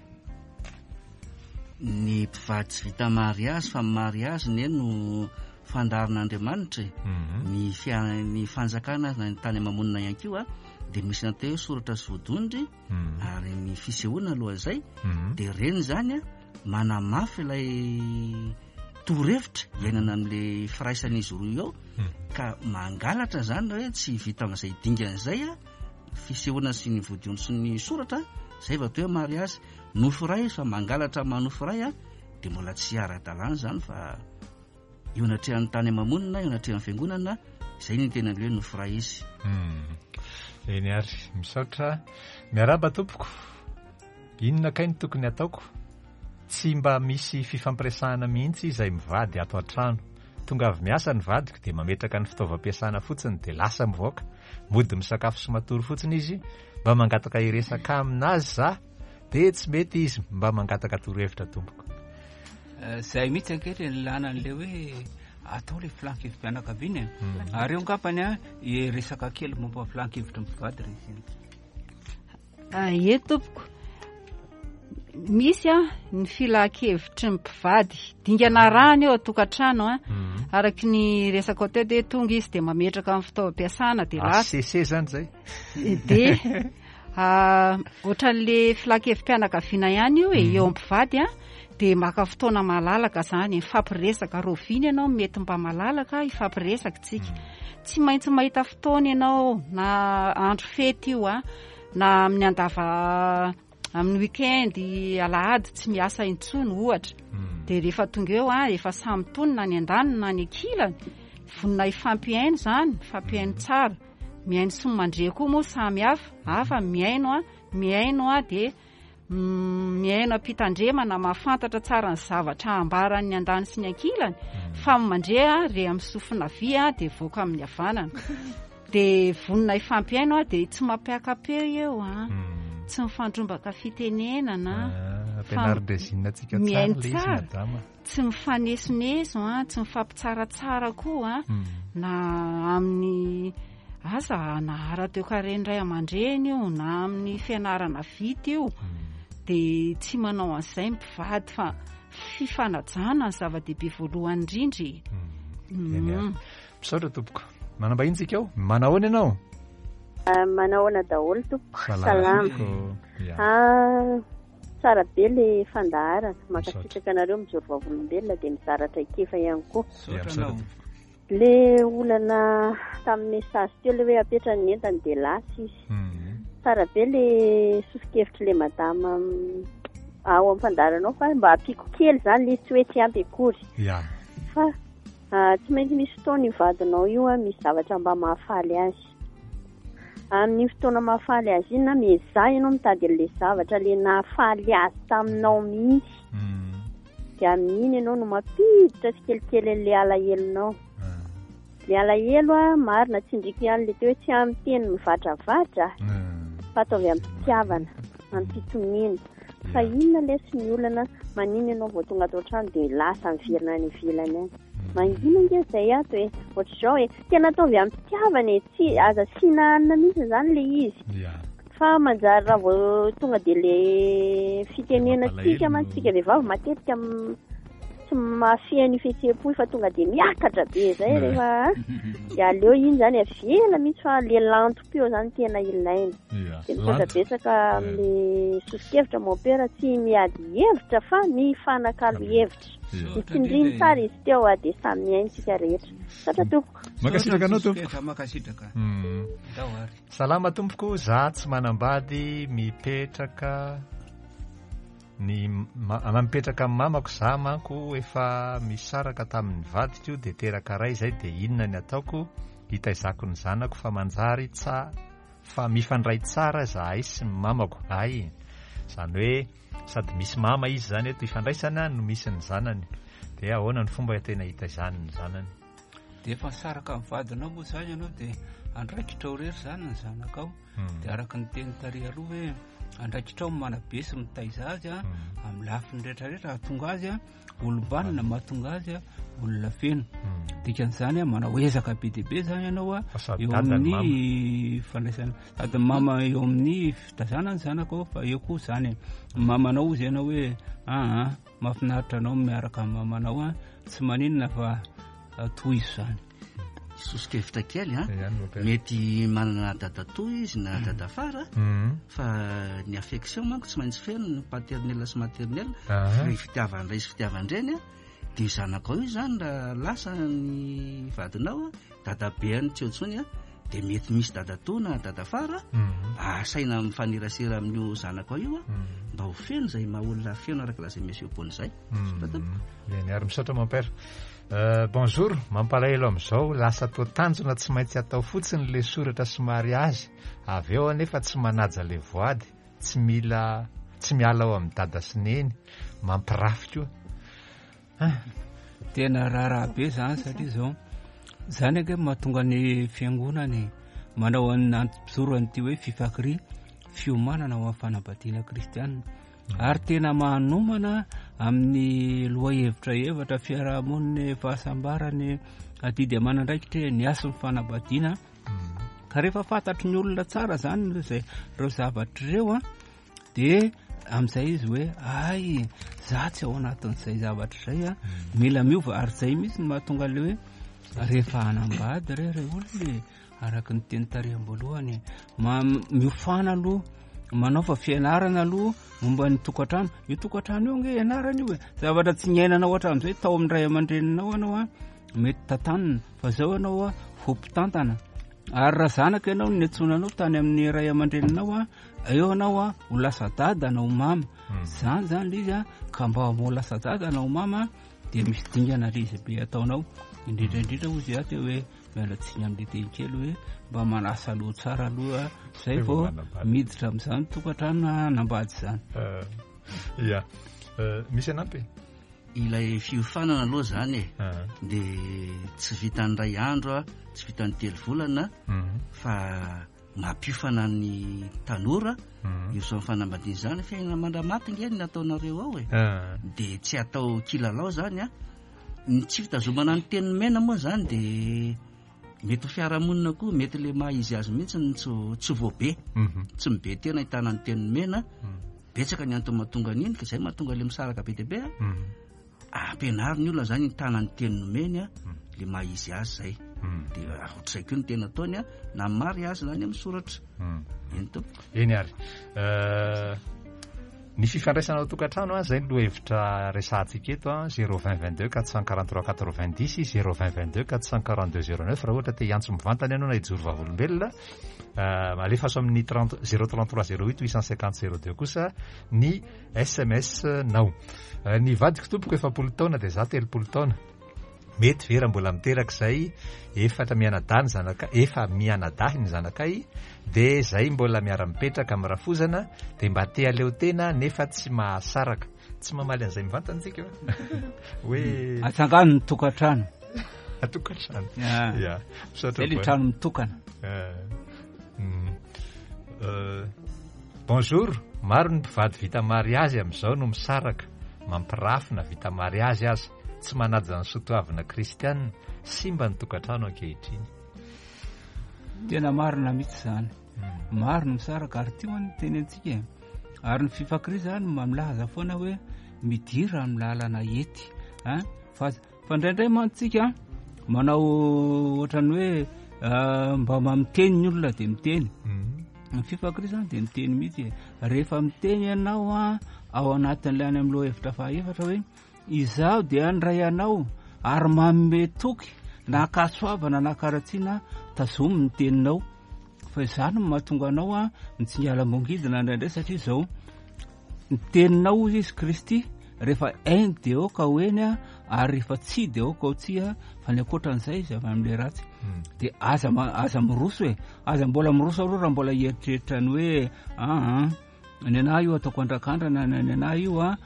Ny mpivady tsy vita mariazy fa mariazy ny no fandaharan'Andriamanitra ny fia- ny fanjakana na ny tany mamonina ihany koa dia misy natao hoe soratra sy vodondry ary ny fisehoana aloha izay dia reny zany a manamafy ilay torohevitra iainana amin'ilay firaisan'izy roa eo ka mangalatra zany hoe tsy vita amin'izay dingana izay a fisehoana sy ny vodondry sy ny soratra zay va atao hoe mariazy. Nofo ray fa mangalatra manofo ray a dia mbola tsy ara-dalàna zany fa eo anatrehan'ny tany mamonina eo anatrehan'ny fiangonana izay ny tena hoe nofo ray izy. Eny ary misaotra miaraba tompoko, inona kay ny tokony ataoko? Tsy mba misy fifampiresahana mihitsy izay mivady ato an-trano. Tonga avy miasa ny vadiko dia mametraka ny fitaovam-piasana fotsiny dia lasa mivoaka mody misakafo sy matory fotsiny izy mba mangataka iresaka aminazy za dia tsy mety izy mba mangataka torohevitra tompoko. Zay mihitsy ankehitriny ny lanan'le hoe atao le filankevim-pianakaviana ary eo ngapany a resaka kely momba filankevitra mivady re e tompoko, misy a ny filan-kevitry mpivady dingana rany eo atokantrano a araky ny resaka teo dia tonga izy dia mametraka amin'ny fitaovam-piasana dia lasa sese zany zay dia ohatran'le filan-kevim-pianakaviana ihany io e eo mpivady a dia maka fotoana malalaka zany ifampiresaka roviny ianao mety mba malalaka ifampiresaka tsika tsy maintsy mahita fotoana ianao na andro fety io a na amin'ny andava amin'ny weekend alahady tsy miasa intsony ohatra dia rehefa tonga eo a efa samy tonina ny andaniny na ny ankilany vonina ifampiaino zany ifampiaino tsara miaino sy mandre koa moa samy hafa hafa miaino a miaino a dia miaino ampitandremana mahafantatra tsara ny zavatra ambaran'ny andany sy ny ankilany fa mandre a re amin'ny sofina vy a dia voaka amin'ny havanana dia vonina ifampiaino a dia tsy mampiakapeo eo a tsy mifandrombaka fitenenana miaino tsara tsy mifanesoneso a tsy mifampitsaratsara koa a na amin'ny asa nahara teo kareny ray aman-dreny io na amin'ny fianarana vity io dia tsy manao an'izay mpivady fa fifanajana ny zava-dehibe voalohany indrindry. Misaotra tompoko, manambahitsika eo manahoana ianao? Manahoana daholo tompoko, salama. Tsara be le fandaharana, makasitraka anareo mijoro vavolombelona dia mizaratra ikefa ihany koa. Le olana tamin'ny mesasy teo le hoe apetrany ny entany dia lasa izy. Tsara be le sofokevitra le madama ao amin'ny fandaharanao fa mba ampiko kely zany le tsy hoe tsy ampy akory fa tsy maintsy misy fotoana ivadinao io a misy zavatra mba mahafaly azy. Amin'ny fotoana mahafaly azy iny na miezah ianao mitady an'le zavatra le nahafaly azy taminao mihitsy dia amin'iny ianao no mampiditra sy kelikely an'le alahelonao. Le alahelo a marina tsindriky ihany le teo hoe tsy amin'ny teny mivadravadra fa ataovy amin'ny fitiavana amin'ny fitonina fa inona lesy ny olana manino ianao vao tonga ato an-trano dia lasa miverina any ivelany any mangina nge izay ato hoe ohatr'izao hoe tena ataovy amin'ny fitiavana e tsy aza siana hanina mihitsy zany le izy fa manjary raha vao tonga dia le fitenena tsika mantsika vehivavy matetika tsy mafia ny fihetseham-po fa tonga dia miakatra be zay rehefa dia aleo iny zany avela mihitsy fa le lantom-peo zany tena ilaina dia misaodrabetsaka amin'le sosokevitra maopera tsy miady hevitra fa mifanakalo hevitra mitsindriny tsara izy teo a dia samy miaintsika rehetra. Satra tompoko. Makasitraka anao tompoko. Makasitraka. Salama tompoko, za tsy manambady mipetraka ny mampetraka amin'ny mamako za manko efa misaraka tamin'ny vadiko dia teraka ray izay dia inona ny ataoko hitaizako ny zanako fa manjary tsa fa mifandray tsara zahay sy ny mamako ay izany hoe sady misy mama izy zany eto ifandraisana no misy ny zanany dia ahoana ny fomba tena hita izany ny zanany dia efa saraka amin'ny vadinao moa zany ianao dia andraikitra ho rery zany ny zanakao dia araka ny teny tary aloha hoe andraikitra manabe sy mitaiza azy a amin'ny lafiny rehetrarehetra ahatonga azy a olombanina mahatonga azy a olona feno dikan'izany a manao ezaka be dia be zany ianao a eo amin'ny fandraisana sady mama eo amin'ny fitazana ny zanako fa eo koa zany mamanao izy ianao hoe aa mahafinaritra anao miaraka amin'ny mamanao a tsy maninona fa tohizo zany sosikevitra kely a mety manana dadatoy izy na dadafara fa ny affection manko tsy maintsy feno ny paternel sy maternel fitiavandray sy fitiavandreny a dia zanakao io zany raha lasa ny vadinao a dadabeany tsy otsony a dia mety misy dadatoy na dadafara asaina mifanerasera amin'io zanakao io a mba ho feno zay mahaolona feno araka lazay misy eopony zay ny ary misaotra mampera bonjour mampalahelo amin'izao lasa tao tanjona tsy maintsy atao fotsiny le soratra somary azy avy eo anefa tsy manaja le voady tsy mila tsy miala ao amin'ny dada sy neny mampirafitra io tena raharaha be zany satria zao zany ake mahatonga ny fiangonany manao an'nypizoro an'ity hoe fifakiria fiomanana ao amin'ny fanambadiana kristianina ary tena manomana amin'ny loha hevitra evatra fiarahamoniny fahasambarany adidy amanandraikitra ny asy ny fanambadiana ka rehefa fantatry ny olona tsara zany zay reo zavatra ireo a dia amin'izay izy hoe ay za tsy ao anatin'izay zavatra izay a mila miova ary zay mihitsy ny mahatonga le hoe rehefa hanambady re re olona araka ny teny tariham-boalohany miofana aloha manao fa fianarana aloha momba ny tokantrano io tokantrano io nge ianarana io hoe zavatra tsy nyainanao hatramin'izay tao amin'ny ray aman-dreninao anao a mety tantanina fa zao anao a fompitantana ary raha zanaka ianao ny antsonanao tany amin'ny ray aman-dreninao a eo anao a ho lasa dada anao mama zany zany le izy a ka mba mo lasa dada anao mama dia misy dingana le izy be ataonao indrindraindrindra ozy a teo hoe miala tsiny amin'ny teny kely hoe mba manasa aloha tsara aloha zay vao miditra amin'izany tokantrano nambady zany ia misy anampy ilay fiofanana aloha zany e dia tsy vitany ray andro a tsy vitany telo volana fa mampiofana ny tanora io zao fanambadiana zany fiainana mandramaty ngeny nataonareo ao e dia tsy atao kilalao zany a ny tsy fitazomana ny teny mena moa zany dia mety ho fiarahamonina koa mety le maha izy azy mihitsy ny tsy voabe tsy mibe tena hitana ny teny mena betsaka ny antony mahatonga an'iny ka izay mahatonga le misaraka be dia be a ampianary ny olona zany hitana ny teny nomeny a le maha izy azy zay dia ohatr'izay koa ny tena ataony a na mary azy zany amin'ny soratra eny to eny ary ny fifandraisana ao tokantrano a zay ny loha hevitra resantsika eto a zéro vingt vingt deux quatre cent quarante-trois quatre-vingt-dix zéro vingt vingt deux quatre cent quarante-deux zéro neuf raha ohatra te hiantso mivantana ianao na hijoro vavolombelona alefa so amin'ny zéro trente-trois zéro huit huit cent cinquante zéro deux kosa ny S M S nao ny vadiko tompoko efapolo taona dia za telopolo taona mety vera mbola miteraka izay efatra mianadahy ny zanaka efa mianadahy ny zanakay dia zay mbola miara-mipetraka amin'ny rafozana dia mba te aleo tena nefa tsy mahasaraka tsy mamaly an'izay mivantana tsika hoe atsangano ny tokantrano atokantrano ia zay le trano mitokana bonjour maro ny mpivady vita mariazy amin'izao no misaraka mampirafina vita mariazy azy tsy manaja ny sotoavina kristianina sy mba ny tokantrano ankehitriny tena marina mihitsy zany maro ny misaraka ary tio ny teny antsika ary ny fifakiria zany mamilaza foana hoe midira amin'ny lalana ety a fa fa indraindray mantsika manao ohatrany hoe mba mamiteny ny olona dia miteny ny fifakiria zany dia miteny mihitsy rehefa miteny ianao a ao anatin'ilay any amin'ny loha hevitra fahaefatra hoe izaho dia andray anao ary manome toky na kasoavana na karatsiana tazomy ny teninao fa izany mahatonga anao a mitsingala mongidina indraindray satria izao ny teninao izy Kristy rehefa ainy de oka hoeny a ary rehefa tsy de oka ho tsy a fa ny akoatran'izay izy avy amin'le ratsy de aza aza miroso e aza mbola miroso aloha raha mbola hieritreritra ny hoe aa ny anahy io ataoko andrakandrana ny anahy io a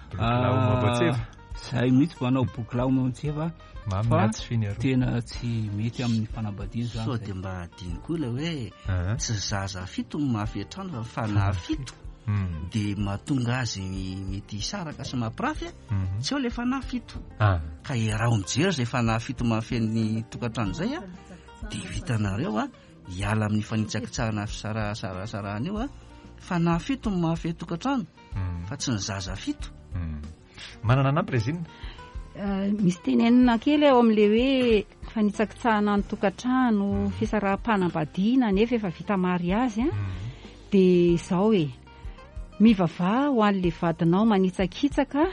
zay mihitsy manao boklao mamontsefa fa tena tsy mety amin'ny fanambadiana zany sao de mba adiny koa la hoe tsy zaza fito ny mahafetrano fa fanahy fito de mahatonga azy mety hisaraka sy mampirafy tsy eo le fanahy fito ka raha mijery zay fanahy fito mahafeny tokantrano zay a de vitanareo a hiala amin'ny fanitsakitsahana fisarasarasarahana eo a fanahy fito ny mahafeny tokantrano fa tsy ny zaza fito. Manana anampy rezina misy tenenina kely ao amin'le hoe fanitsakitsahana ny tokantrano fisaraha-panambadiana nefa efa vita mariazy a de zao hoe mivavah ho an'le vadinao manitsakitsaka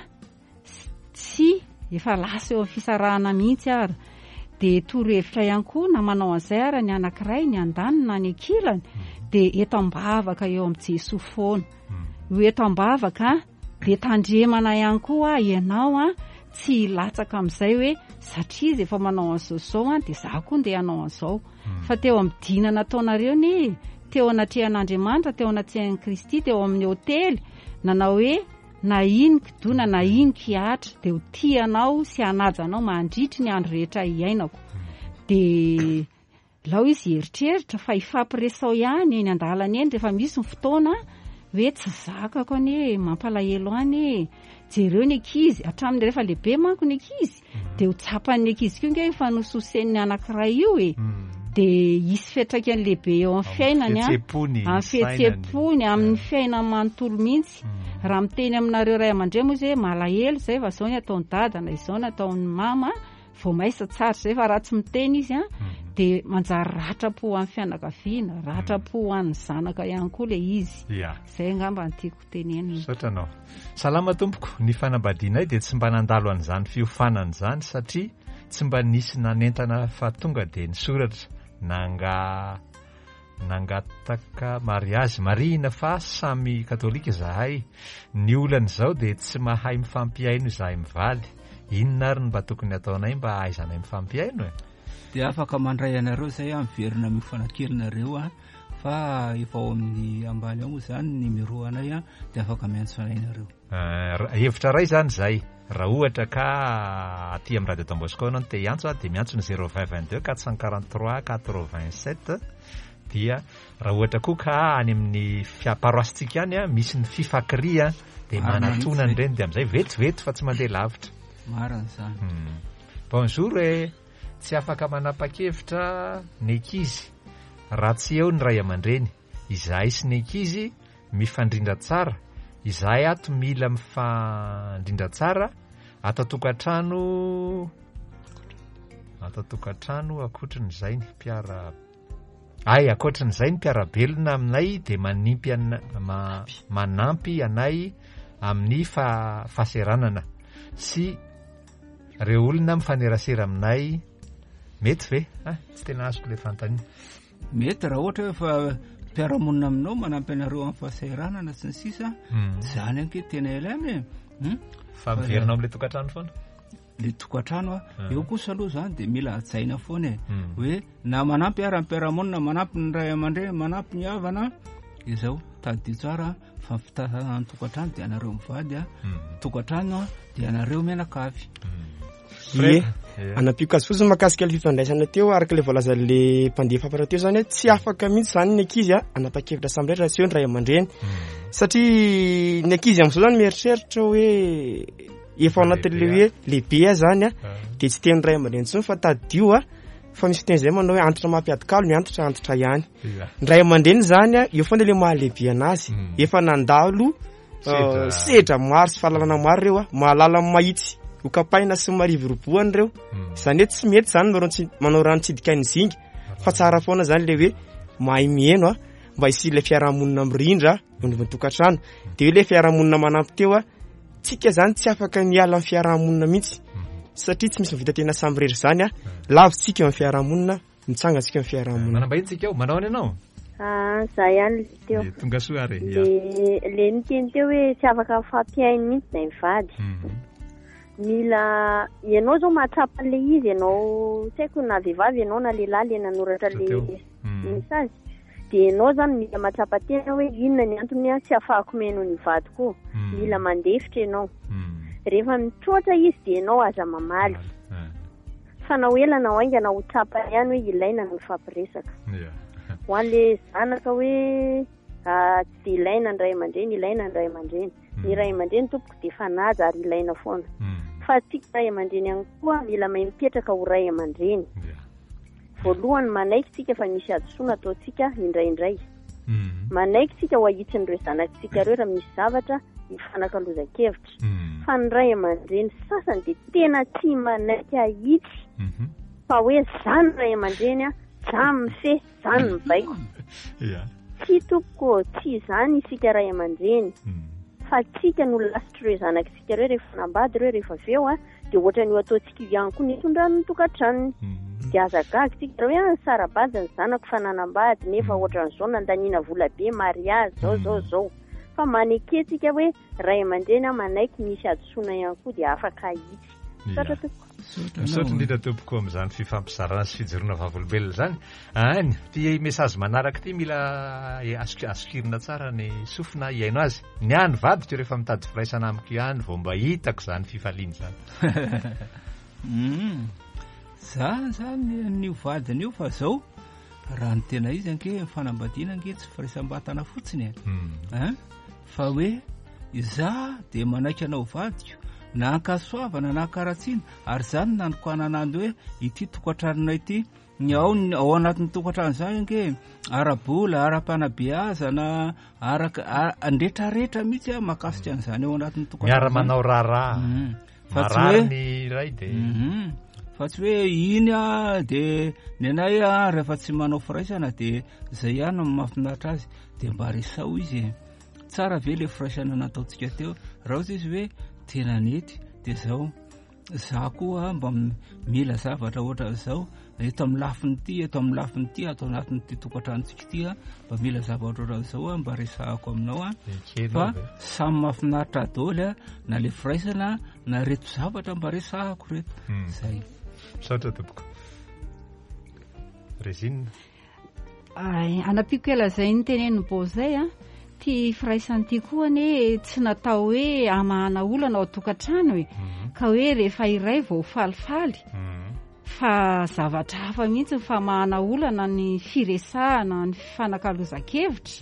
tsy efa lasa eo amin'ny fisarahana mihitsy ary de torohevitra ihany koa na manao an'izay ary ny anankiray ny andanina ny ankilany de eto ambavaka eo amin'ny Jesosy foana io eto ambavaka de tandremana ihany koa ianao a tsy latsaka amin'izay hoe satria izy efa manao an'izao zao a de za koa ndeha hanao an'izao fa teo amin'ny dina nataonareo ny teo anatrehan'Andriamanitra teo anatrehan'i Kristy teo amin'ny hôtely nanao hoe na ino kidona na ino kiatra de ho tianao sy hanajanao mandritry ny andro rehetra iainako de lao izy heritreritra fa ifampiresao ihany eny an-dalana eny rehefa misy ny fotoana hoe tsy zakako anie mampalahelo any jereo ny ankizy hatramin'ny rehefa lehibe manko ny ankizy de ho tsapan'ny ankizy koa nge fa nososen'ny anankiray io e de hisy fiantraikany lehibe eo amin'ny fiainany a amin'ny fihetseham-pony amin'ny fiainany manontolo mihitsy raha miteny aminareo ray aman-dreny moa zay malahelo zay fa zao ny ataon'ny dada na izao ny ataon'ny mama vao maisa tsara zay fa raha tsy miteny izy a de manjary ratra-po amin'ny fianakaviana ratra-po amin'ny zanaka ihany koa le izy zay ngamba ny tiako tenenina satranao salama tompoko ny fanambadianay de tsy mba nandalo an'izany fiofanana zany satria tsy mba nisy nanentana fa tonga de ny soratra nanga nangataka mariazy marina fa samy katolika zahay ny olan'izao de tsy mahay mifampiaino zahay mivaly inona ary mba tokony ataonay mba aizanay mifampiaino e de afaka mandray anareo zay a miverina mifanakelinareo a fa efa ao amin'ny ambany ao zany ny numéro anay a de afaka miantso anaynareo hevitra ray zany zay raha ohatra ka aty amin'ny radio Don Bosco anao te hiantso de miantso ny zéro vingt vingt-deux quatre cent quarante-trois quatre-vingt-sept dia raha ohatra koa ka any amin'ny paroasitsika any a misy ny fifakiria de manatonany reny de am'izay vetivety fa tsy mandeha lavitra marina zany bonjour e tsy afaka manapa-kevitra ny ankizy raha tsy eo ny ray aman-dreny izahay sy ny ankizy mifandrindra tsara izahay ato mila mifandrindra tsara atao tokantrano atao tokantrano akoatran'izay ny mpiara ay akoatran'izay ny mpiarabelona aminay de manimpy ma, manampy anay amin'ny fa fahaseranana sy reo olona mifanerasera aminay mety ve ah tsy tena azoko le fantany mety raha ohatra hoe fa mpiaramonina aminao manampy anareo amin'ny fahasahiranana sy ny sisa zany anke tena ilaina e fa miverina amin'le tokantrano foana le tokantrano a eo kosa aloha zany de mila atsaina foana e hoe na manampy ara mpiaramonina manampy ny ray aman-dreny manampy ny havana izao tady tsara fa fitahana ny tokantrano de anareo mivady a tokantrano a de anareo mianakavy ye anampiko azy fotsiny makasika le fifandraisana teo araka le voalazan'le mpandeha fampara teo zany tsy afaka mihitsy zany ny ankizy a anapa-kevitra samy rehetra tsy eo ny ray aman-dreny satria ny ankizy am'izao zany mieritreritra hoe efa ao anatin'le hoe lehibe a zany a de tsy teny ray aman-dreny tsony fa tadio a fa misy teny zay manao hoe antitra mampiadikalo miantitra antitra ihany ny ray aman-dreny zany a eo foana le mahalehibe anazy efa nandalo sedra maro sy fahalalana maro reo a mahalala mahitsy hokapaina sy marivyroboany reo zany hoe tsy mety zany manao rano tsidikainy zinga fa tsara foana zany le hoe mahay mieno a mba hisy le fiarahamonina mirindra eo tokantrano de hoe le fiarahamonina manampy teo a tsika zany tsy afaka miala amin'ny fiarahamonina mihitsy satria tsy misy mivita tena samy rery zany a lavitsika amin'ny fiarahamonina mitsanga tsika amin'ny fiarahamonina manambahitsika eo manao any ianao Ah, zay ihany teo. Tonga soa ary. Le le niteny teo hoe tsy afaka fampiainy mihitsy zay mivady. Mila ianao zao mahatsapa le izy ianao tsy haiko na vehivavy ianao na lehilahy le nanoratra le message. De ianao zany mila mahatsapa tena hoe inona ny antony a tsy afahako meno ny vadiko. Mila mandefitra ianao. Rehefa mitroatra izy de ianao aza mamaly. Fa na ela na aingana ho tsapa ihany hoe ilaina ny mifampiresaka. Ho an'le zanaka hoe tsy de ilaina ny ray aman-dreny, ilaina ny ray aman-dreny. Ny ray aman-dreny tompoko de fanaja ary ilaina foana. Fa tsika ray aman-dreny ihany koa mila mahay mipetraka ho ray aman-dreny. Voalohany manaiky tsika fa misy adosoana ataotsika indraindray. Manaiky tsika ho ahitsin'ireo zanakitsika ireo raha misy zavatra mifanakaloza-kevitra. Fa ny ray aman-dreny sasany de tena tsy manaiky ahitsy. Fa hoe zany ray aman-dreny a, zany mife, zany mibaiko. Tsy tompoko, tsy zany isika ray aman-dreny. Fa tsika no lasitry ireo zanakitsika ireo rehefa nambady ireo rehefa aveo a, de ohatra ny ataotsika ihany koa nitondrany ny tokantranony. De azagaga tsika hoe ah sarabady ny zanako fa nanambady nefa ohatran'izao nandaniana vola be mariage zao zao zao. Fa maneke tsika hoe ray aman-dreny a manaiky misy adosoana ihany koa de afaka ahitsy. Satra tompoko. Misaotra indrindra tompoko amin'izany fifampizarana sy fijoroana vavolombelona zany. Any, ty message manaraka ty mila asokirina tsara ny sofina iaino azy. Ny any vadiko rehefa mitady firaisana amiko ihany vao mba hitako zany fifaliana zany. Zany zany ny vadiny io fa zao raha ny tena izy anke fanambadiana anke tsy firaisam-batana fotsiny e. Fa hoe iza de manaiky anao vadiko na ankasoavana na ankaratsiana ary zany nanoko ananandy hoe ity tokantranona ity ny ao ao anatin'ny tokantrano zany anke arabola ara-panabeaza na araka andretraretra mihitsy a makasika an'izany ao anatin'ny tokantrano. Miara manao raharaha. Marary ray de fa tsy hoe iny a de ny anay a rehefa tsy manao firaisana de zay ihany no mahafinaritra azy de mba resao izy tsara ve le firaisana nataontsika teo raha ohatsy izy hoe tena nety de zao za koa mba mila zavatra ohatra zao eto amin'ny lafiny ity eto amin'ny lafiny ity atao anatin'ity tokantranontsika ity a mba mila zavatra ohatra zao a mba resahako aminao a fa samy mahafinaritra daholo a na le firaisana na reto zavatra mba resahako reto zay. Misaotra tompoko. Rezina. Ay, anapiko ela zay ny teneniny Bozay a, ty firaisan'ity koa ane tsy natao hoe amahana olana ao tokantrano e, ka hoe rehefa iray vao falifaly. Fa zavatra hafa mihitsy ny famahana olana ny firesahana, ny fanakaloza-kevitra.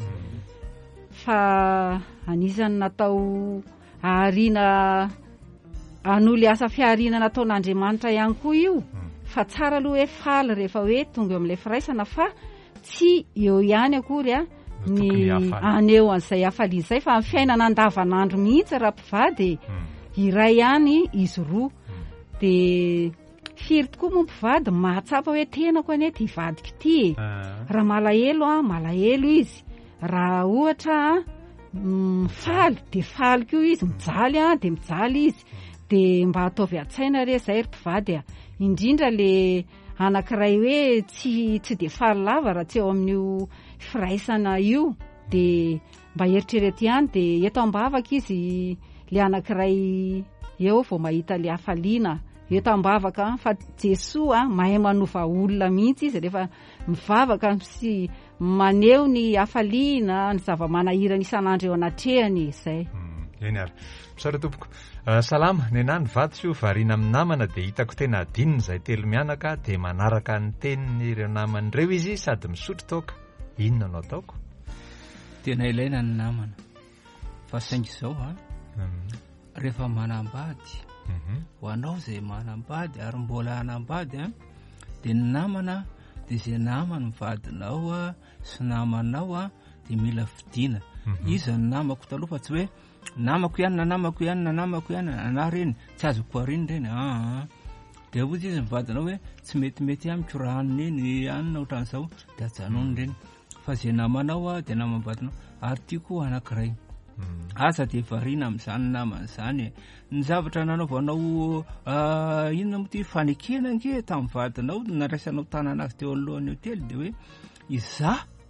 Fa anisany natao ahariana an'olo asa fiarina nataon'Andriamanitra ihany koa io. Fa tsara aloha hoe faly rehefa hoe tonga amin'ilay firaisana fa tsy eo ihany akory a ny aneo an'izay hafaliana izay fa amin'ny fiainana andavanandro mihitsy raha mpivady iray ihany izy roa. De firy tokoa moa mpivady mahatsapa hoe tenako anie ty vadiko ity. Raha malahelo a malahelo izy. Raha ohatra faly de faly koa izy, mijaly a de mijaly izy. De mba ataovy an-tsaina re zay ry mpivady a, indrindra le anankiray hoe tsy tsy de faly lava raha tsy eo amin'io firaisana io de mba eritrereto ihany de eto ambavaka izy le anankiray eo vao mahita le hafaliana eto ambavaka. Fa Jesoa mahay manova olona mihitsy izy rehefa mivavaka sy maneho ny hafaliana, ny zava-manahirana isan'andro eo anatrehany zay. Eny ary. Misaotra tompoko. Salama, ny anany vadiko variana amin'ny namana de hitako tena adininy zay telo mianaka de manaraka ny teniny ireo naman'ireo izy sady misotro toka. Inona no ataoko? Tena ilaina ny namana. Fa saingy izao a, rehefa manambady ho anao zay manambady ary mbola hanambady a, de ny namana de zay namana mivadinao a sy namanao a de mila fidiana. Iza ny namako taloha fa tsy hoe namako ihany na namako ihany na namako ihany na reny tsy azoko ariny reny a de ozy izy mivadinao hoe tsy metimety amiko ranony eny ihany na ohatran'izao de ajanony reny. Fa zay namanao a de namambadinao ary ty koa anankiray asa de variana amin'izany namana zany. Ny zavatra nanaovanao inona moa ty fanekenanke tamin'ny vadinao nandraisanao tanana azy teo anolohan'ny hôtely de hoe iza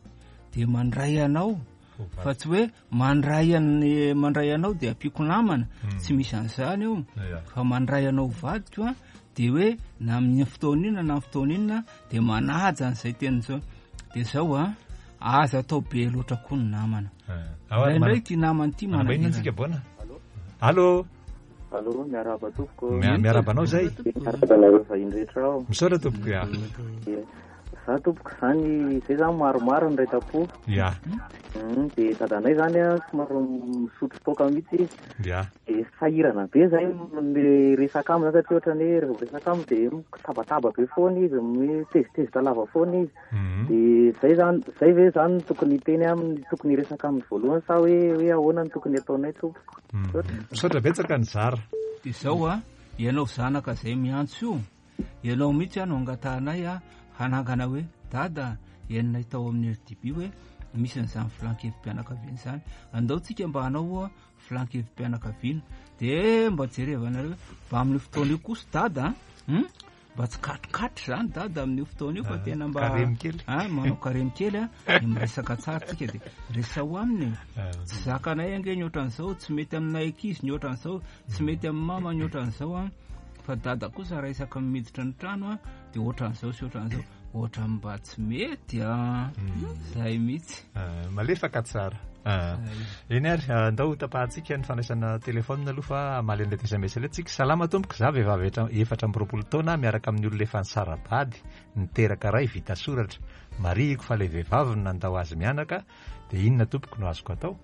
de mandray anao fa tsy hoe mandray any mandray anao de ampiko namana tsy misy an'izany eo fa mandray anao vadiko a de hoe na amin'ny fotoana inona na amin'ny fotoana inona de manaja an'izay teny zao de zao a aza atao be loatra koa ny namana indray ty namana ty manantsika bona allo allo miaraba tompoko miarabanao zay indrehetra ao misaotra tompoko ya za tompoko zany zay zany maromaro ny raitam-po ya de dadanay zany a somaro misotro toka mihitsy izy ya de sahirana be zay le resaka aminy satria ohatrany hoe rehefa resaka aminy de tabataba be foana izy mitezitezitra talava foana izy de zay zany zay ve zany tokony teny aminy tokony resaka aminy voalohany sa hoe hoe ahoana ny tokony ataonay tompoko misaotra betsaka ny zara de zao a ianao zanaka zay miantso io ianao mihitsy ano angatanay a hanangana hoe dada enina tao amin'ny R D B hoe misy an'izany filankevim-pianakaviana zany andao tsika mba hanao filankevim-pianakaviana de mba jerevanareo mba amin'ny fotoana io kosa dada mba tsy katrokatry zany dada amin'ny fotoana io fa tena mba manao karemy kely a ny miresaka tsara tsika de resa ho aminy tsy zakanay ange ny ohatran'izao tsy mety aminay ankizy ny ohatran'izao tsy mety amin'ny mama ny ohatran'izao a fa dada kosa raha isaka miditra ny trano a de ohatran'izao sy ohatran'izao ohatra mba tsy mety a zay mihitsy malefaka tsara eny ary andao tapahantsika ny fanaisana telefona aloha fa amaly an'ilay tesamesa le tsika salama tompoko za vehivavy efatra amby roapolo taona miaraka amin'ny olona efa ny sarabady niteraka ray vita soratra mariako fa ilay vehivavy no nandao azy mianaka de inona tompoko no azoko atao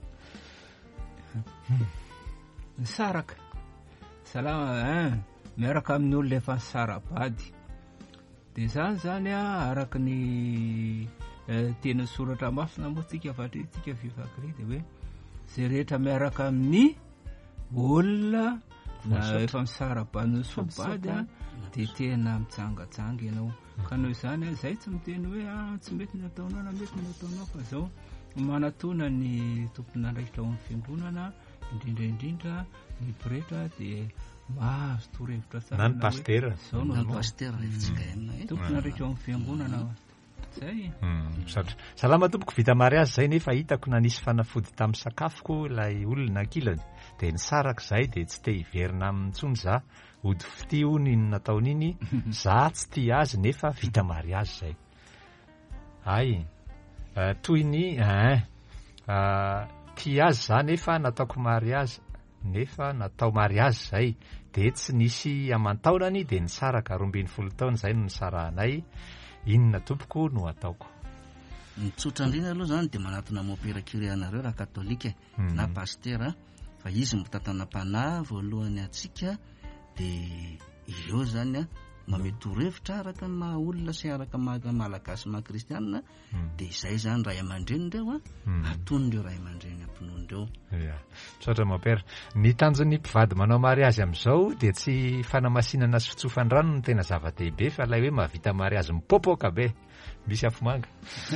saraka salama miaraka amin'ny olona efa ny sarabady de zany zany a araka ny teny soratra mafina moa tsika fatry tsika fifakry de hoe zay rehetra miaraka amin'ny olona na efa misarabady ny sobady a de tena mitsangatsanga ianao ka noho izany a zay tsy miteny hoe a tsy mety ny ataonao na mety ny ataonao fa zao manatona ny tompona andraikitra ao amin'ny fiangonana indrindra indrindra ny pretra de mahazo torohevitra tsara na ny pastera zao no pastera tompona andraikitra ao amin'ny fiangonana zay misaotra salama tompoko vita mariazy zay nefa hitako na nisy fanafody tamin'ny sakafoko ilay olona ankilany de ny saraka zay de tsy te hiverina amin'ntsony za ody fity ony ny nataon'iny za tsy tia azy nefa vita mariazy zay ay toy ny tia azy za nefa nataoko mariazy nefa natao mariazy zay de tsy nisy amantaonany de ny saraka roambiny folo taona zay no ny sarahanay inona tompoko no ataoko mitsotra indrindra aloha zany de manatona mopera curé anareo raha katolika na pastera fa izy mitantanam-panahy voalohany atsika de ireo zany a mamety torohevitra araka ny maha olona sy araka malagasy maha kristianina de izay zany ray aman-drenindreo a atonindreo ray aman-dreny ampinoandreo misaotra mopera ny tanjon'ny mpivady manao mariazy am'izao de tsy fanamasinana sy fitsofandrano no tena zava-dehibe fa lay hoe mahavita mariazy mipopoka be misy afomanga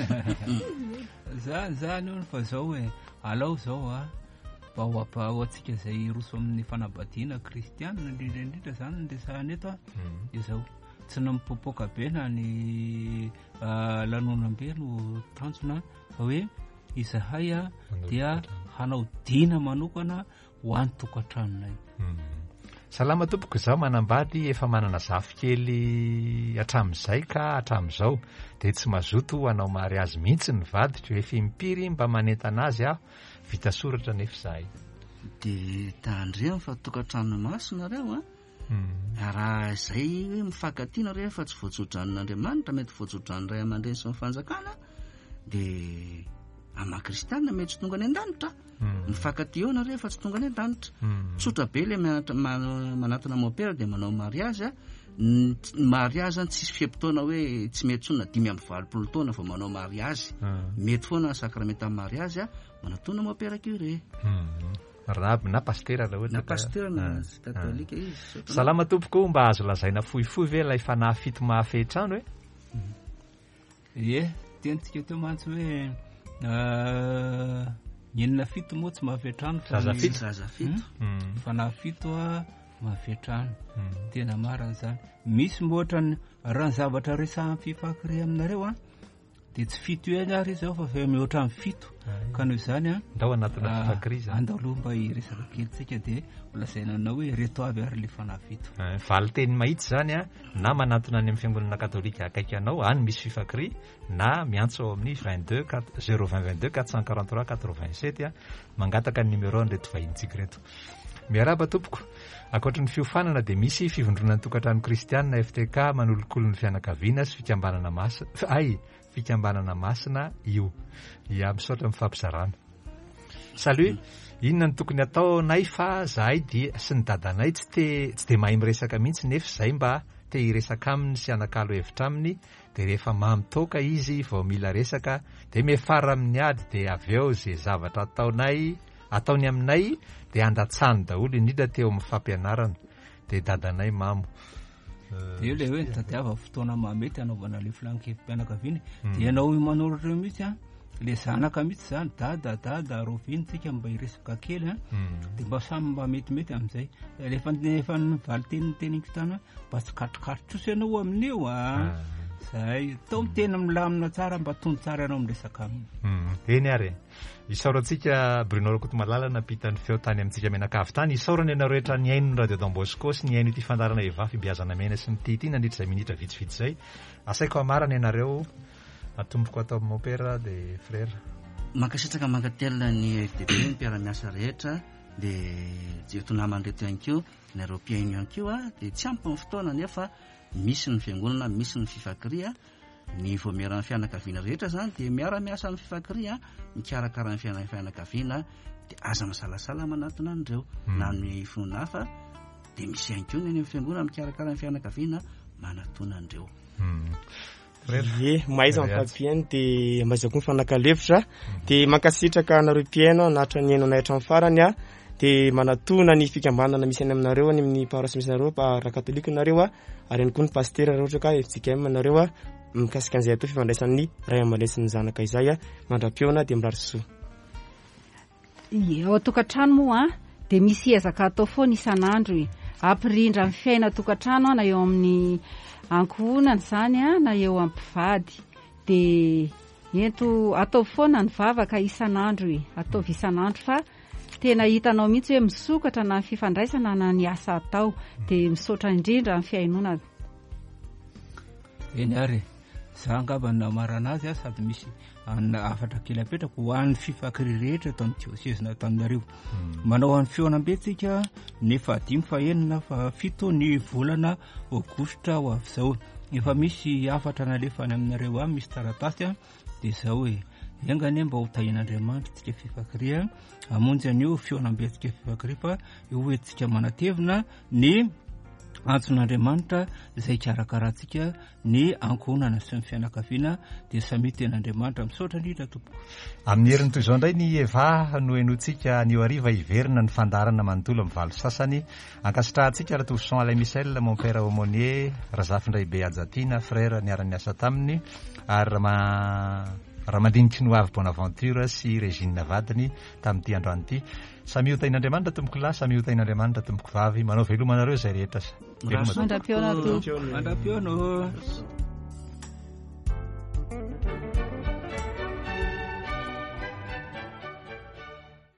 zany zany ony fa zao hoe alao zao a mba ho ampao atsika zay roso amin'ny fanabadiana kristianina indrindraindrindra zany nresahany eto a de zao tsy na mipopoka be na ny lanonam-be no tanjona fa hoe izahay a dia hanao dina manokana ho any tokantranonay salama tompoko zao manambady efa manana zafy kely hatramin'izay ka hatramin'izao de tsy mazoto hanao mariazy mihitsy ny vaditra hoe fimpiry mba manentana azy aho vita soratra nefa zahay de tandremo fa tokantrano masonareo a raha zay hoe mifankatia nareo fa tsy voatsodranon'Andriamanitra mety voatsodran'ny ray aman-dreny sy mifanjakana de ama kristianina mety tsy tonga any an-danitra mifankatia eo nareo fa tsy tonga any an-danitra tsotra be le manatona mopera de manao mariazy a mariazy any tsisy fiam-potoana hoe tsy mety tsona dimy amby valopolo taona vao manao mariazy mety foana sakramenta amin'ny mariazy a manatona mopera curé na pastera la na pastera na katolika izy salama tompoko mba azo lazaina fohifohy ve lay fanahy fito mahafehitrano hoe ie tentsika teo mantsy hoe enina fito moa tsy mahafehitrano zaza fito zaza fito fanahy fito a mahafehitrano tena marana zany misy mboatra raha ny zavatra resahan'ny fifakire aminareo a dia tsy fito eny ary izy ao fa fa mihoatra amin'ny fito ka noho izany a ndao anatina fifakiriza andao aloha mba hiresaka kely tsika dia lazainanao hoe reto avy ary le fanahy fito valy teny mahitsy zany a na manatona any amin'ny fiangonana katolika akaiky anao any misy fifakiri na miantso ao amin'ny vingt deux zéro vingt vingt deux quatre cent quarante trois quatre-vingt-sept a mangataka ny numéro nreto vahintsika reto. Miaraba tompoko akoatra ny fiofanana dia misy fivondronan'ny tokantrano kristianina F T K manolokolo ny fianakaviana sy fikambanana masina ay fikambanana masina io ia misaotra mifampizarana. Salut, inona ny tokony atao nay fa zahay dia sy ny dadanay tsy te tsy dia mahay miresaka mihitsy nefa izay mba te hiresaka aminy sy anakalo hevitra aminy dia rehefa mamitoka izy vao mila resaka dia mefara amin'ny ady dia avy eo izay zavatra ataonay ataony aminay dia andatsany daholo indrindra teo amin'ny fampianarana dia dadanay mamo dia io ilay hoe tadiava fotoana mamety anaovana le filankevi-pianakaviana dia ianao manoratra eo mihitsy a le zanaka mihitsy zany dada dada rovintsika mba hiresaka kely a dia mba samy mba metimety amin'izay rehefa efa nyvaly teny tenyko tana mba tsy katrokatrotsy ianao amin'io a zay tao mitena milamina tsara mba tony tsara ianao miresaka aminy eny ary isaorantsika Bruno Rakotomalala nampitany feo tany amintsika menakavy tany isaorana ianao rehetra ny aino ny radio Don Bosco sy ny aino ity fandarana evafy biazana mena sy ny tity nandritra izay minitra vitsivitsy zay asaiko amarana ianareo atomboko atao mopera dia frère mankasitraka mankatelina ny F D B ny mpiara-miasa rehetra dia jetonamany reto ihany keo ny européen ihany keo a dia tsy ampy ny fotoana nefa misy ny fiangonana misy ny fifakiria ny voamiaran'ny fianakaviana rehetra zany dia miara-miasa amin'ny fifakiria mikarakara ny fiana- fianakaviana dia aza masalasala manatona an'ireo na ny fonina hafa dia misy ihany keo ny any amin'ny fiangonana mikarakara ny fianakaviana manatona an'ireo. Ye maiza mifampiainy dia maizako ny fanakalevitra dia mankasitraka anareo mpiaino nahatra ny haino nahitra amin'ny farany a dia manatona ny fikambanana misy any aminareo any amin'ny paroisse misy nareo ra katolika nareo a ary ihany koa ny paster raha ohatra ka F J K M nareo a mikasika an'izay atao fifandraisan'ny ray aman-dreny ny zanaka izay a mandram-piona dia mirary soa. Ie ao tokantrano moa a dia misy ezaka atao foana isan'andro ampirindra amin'ny fiaina tokantrano na eo amin'ny ankohonana zany a na eo ampivady dia ento atao foana ny vavaka isan'andro e ataovy isan'andro fa tena hitanao mihitsy hoe misokatra na ny fifandraisana na ny asa atao dia misaotra indrindra amin'ny fiainona. Eny ary za angamba namarana azy a sady misy afatra kely apetraka ho an'ny fifakiri rehetra eto amin'ny diocèse na Antananarivo manao an'ny feonam-betsika nefa dimy fa enina fa fito ny volana aogositra ho avy izao efa misy afatra nalefany aminareo a misy taratasy a dia izao hoe engany mba ho tahin'Andriamanitra tsika fifakiria amonjy an'io feonam-betsika fifakiria fa io hoentsika manatevina ny antson'Andriamanitra izay karakarahantsika ny ankohonana sy ny fianakaviana dia samy ten'Andriamanitra misaotra indrindra tompoko. Amin'ny herin'ny toy izao indray ny eva no henoantsika ny hariva hiverina ny fandarana manontolo amin'ny valo sasany ankasitrahantsika raha Toussaint Alain Michel mon père aumônier razafindray be Adjatina frère niara-ny asa taminy ary raha mandiniky no avy Bonaventure sy Régine vadiny tamin'ity androany ity samy ho tain'Andriamanitra tompoko lahy samy ho tain'Andriamanitra tompoko vavy manao velomanareo izay rehetra mandram-piona to mandram-piona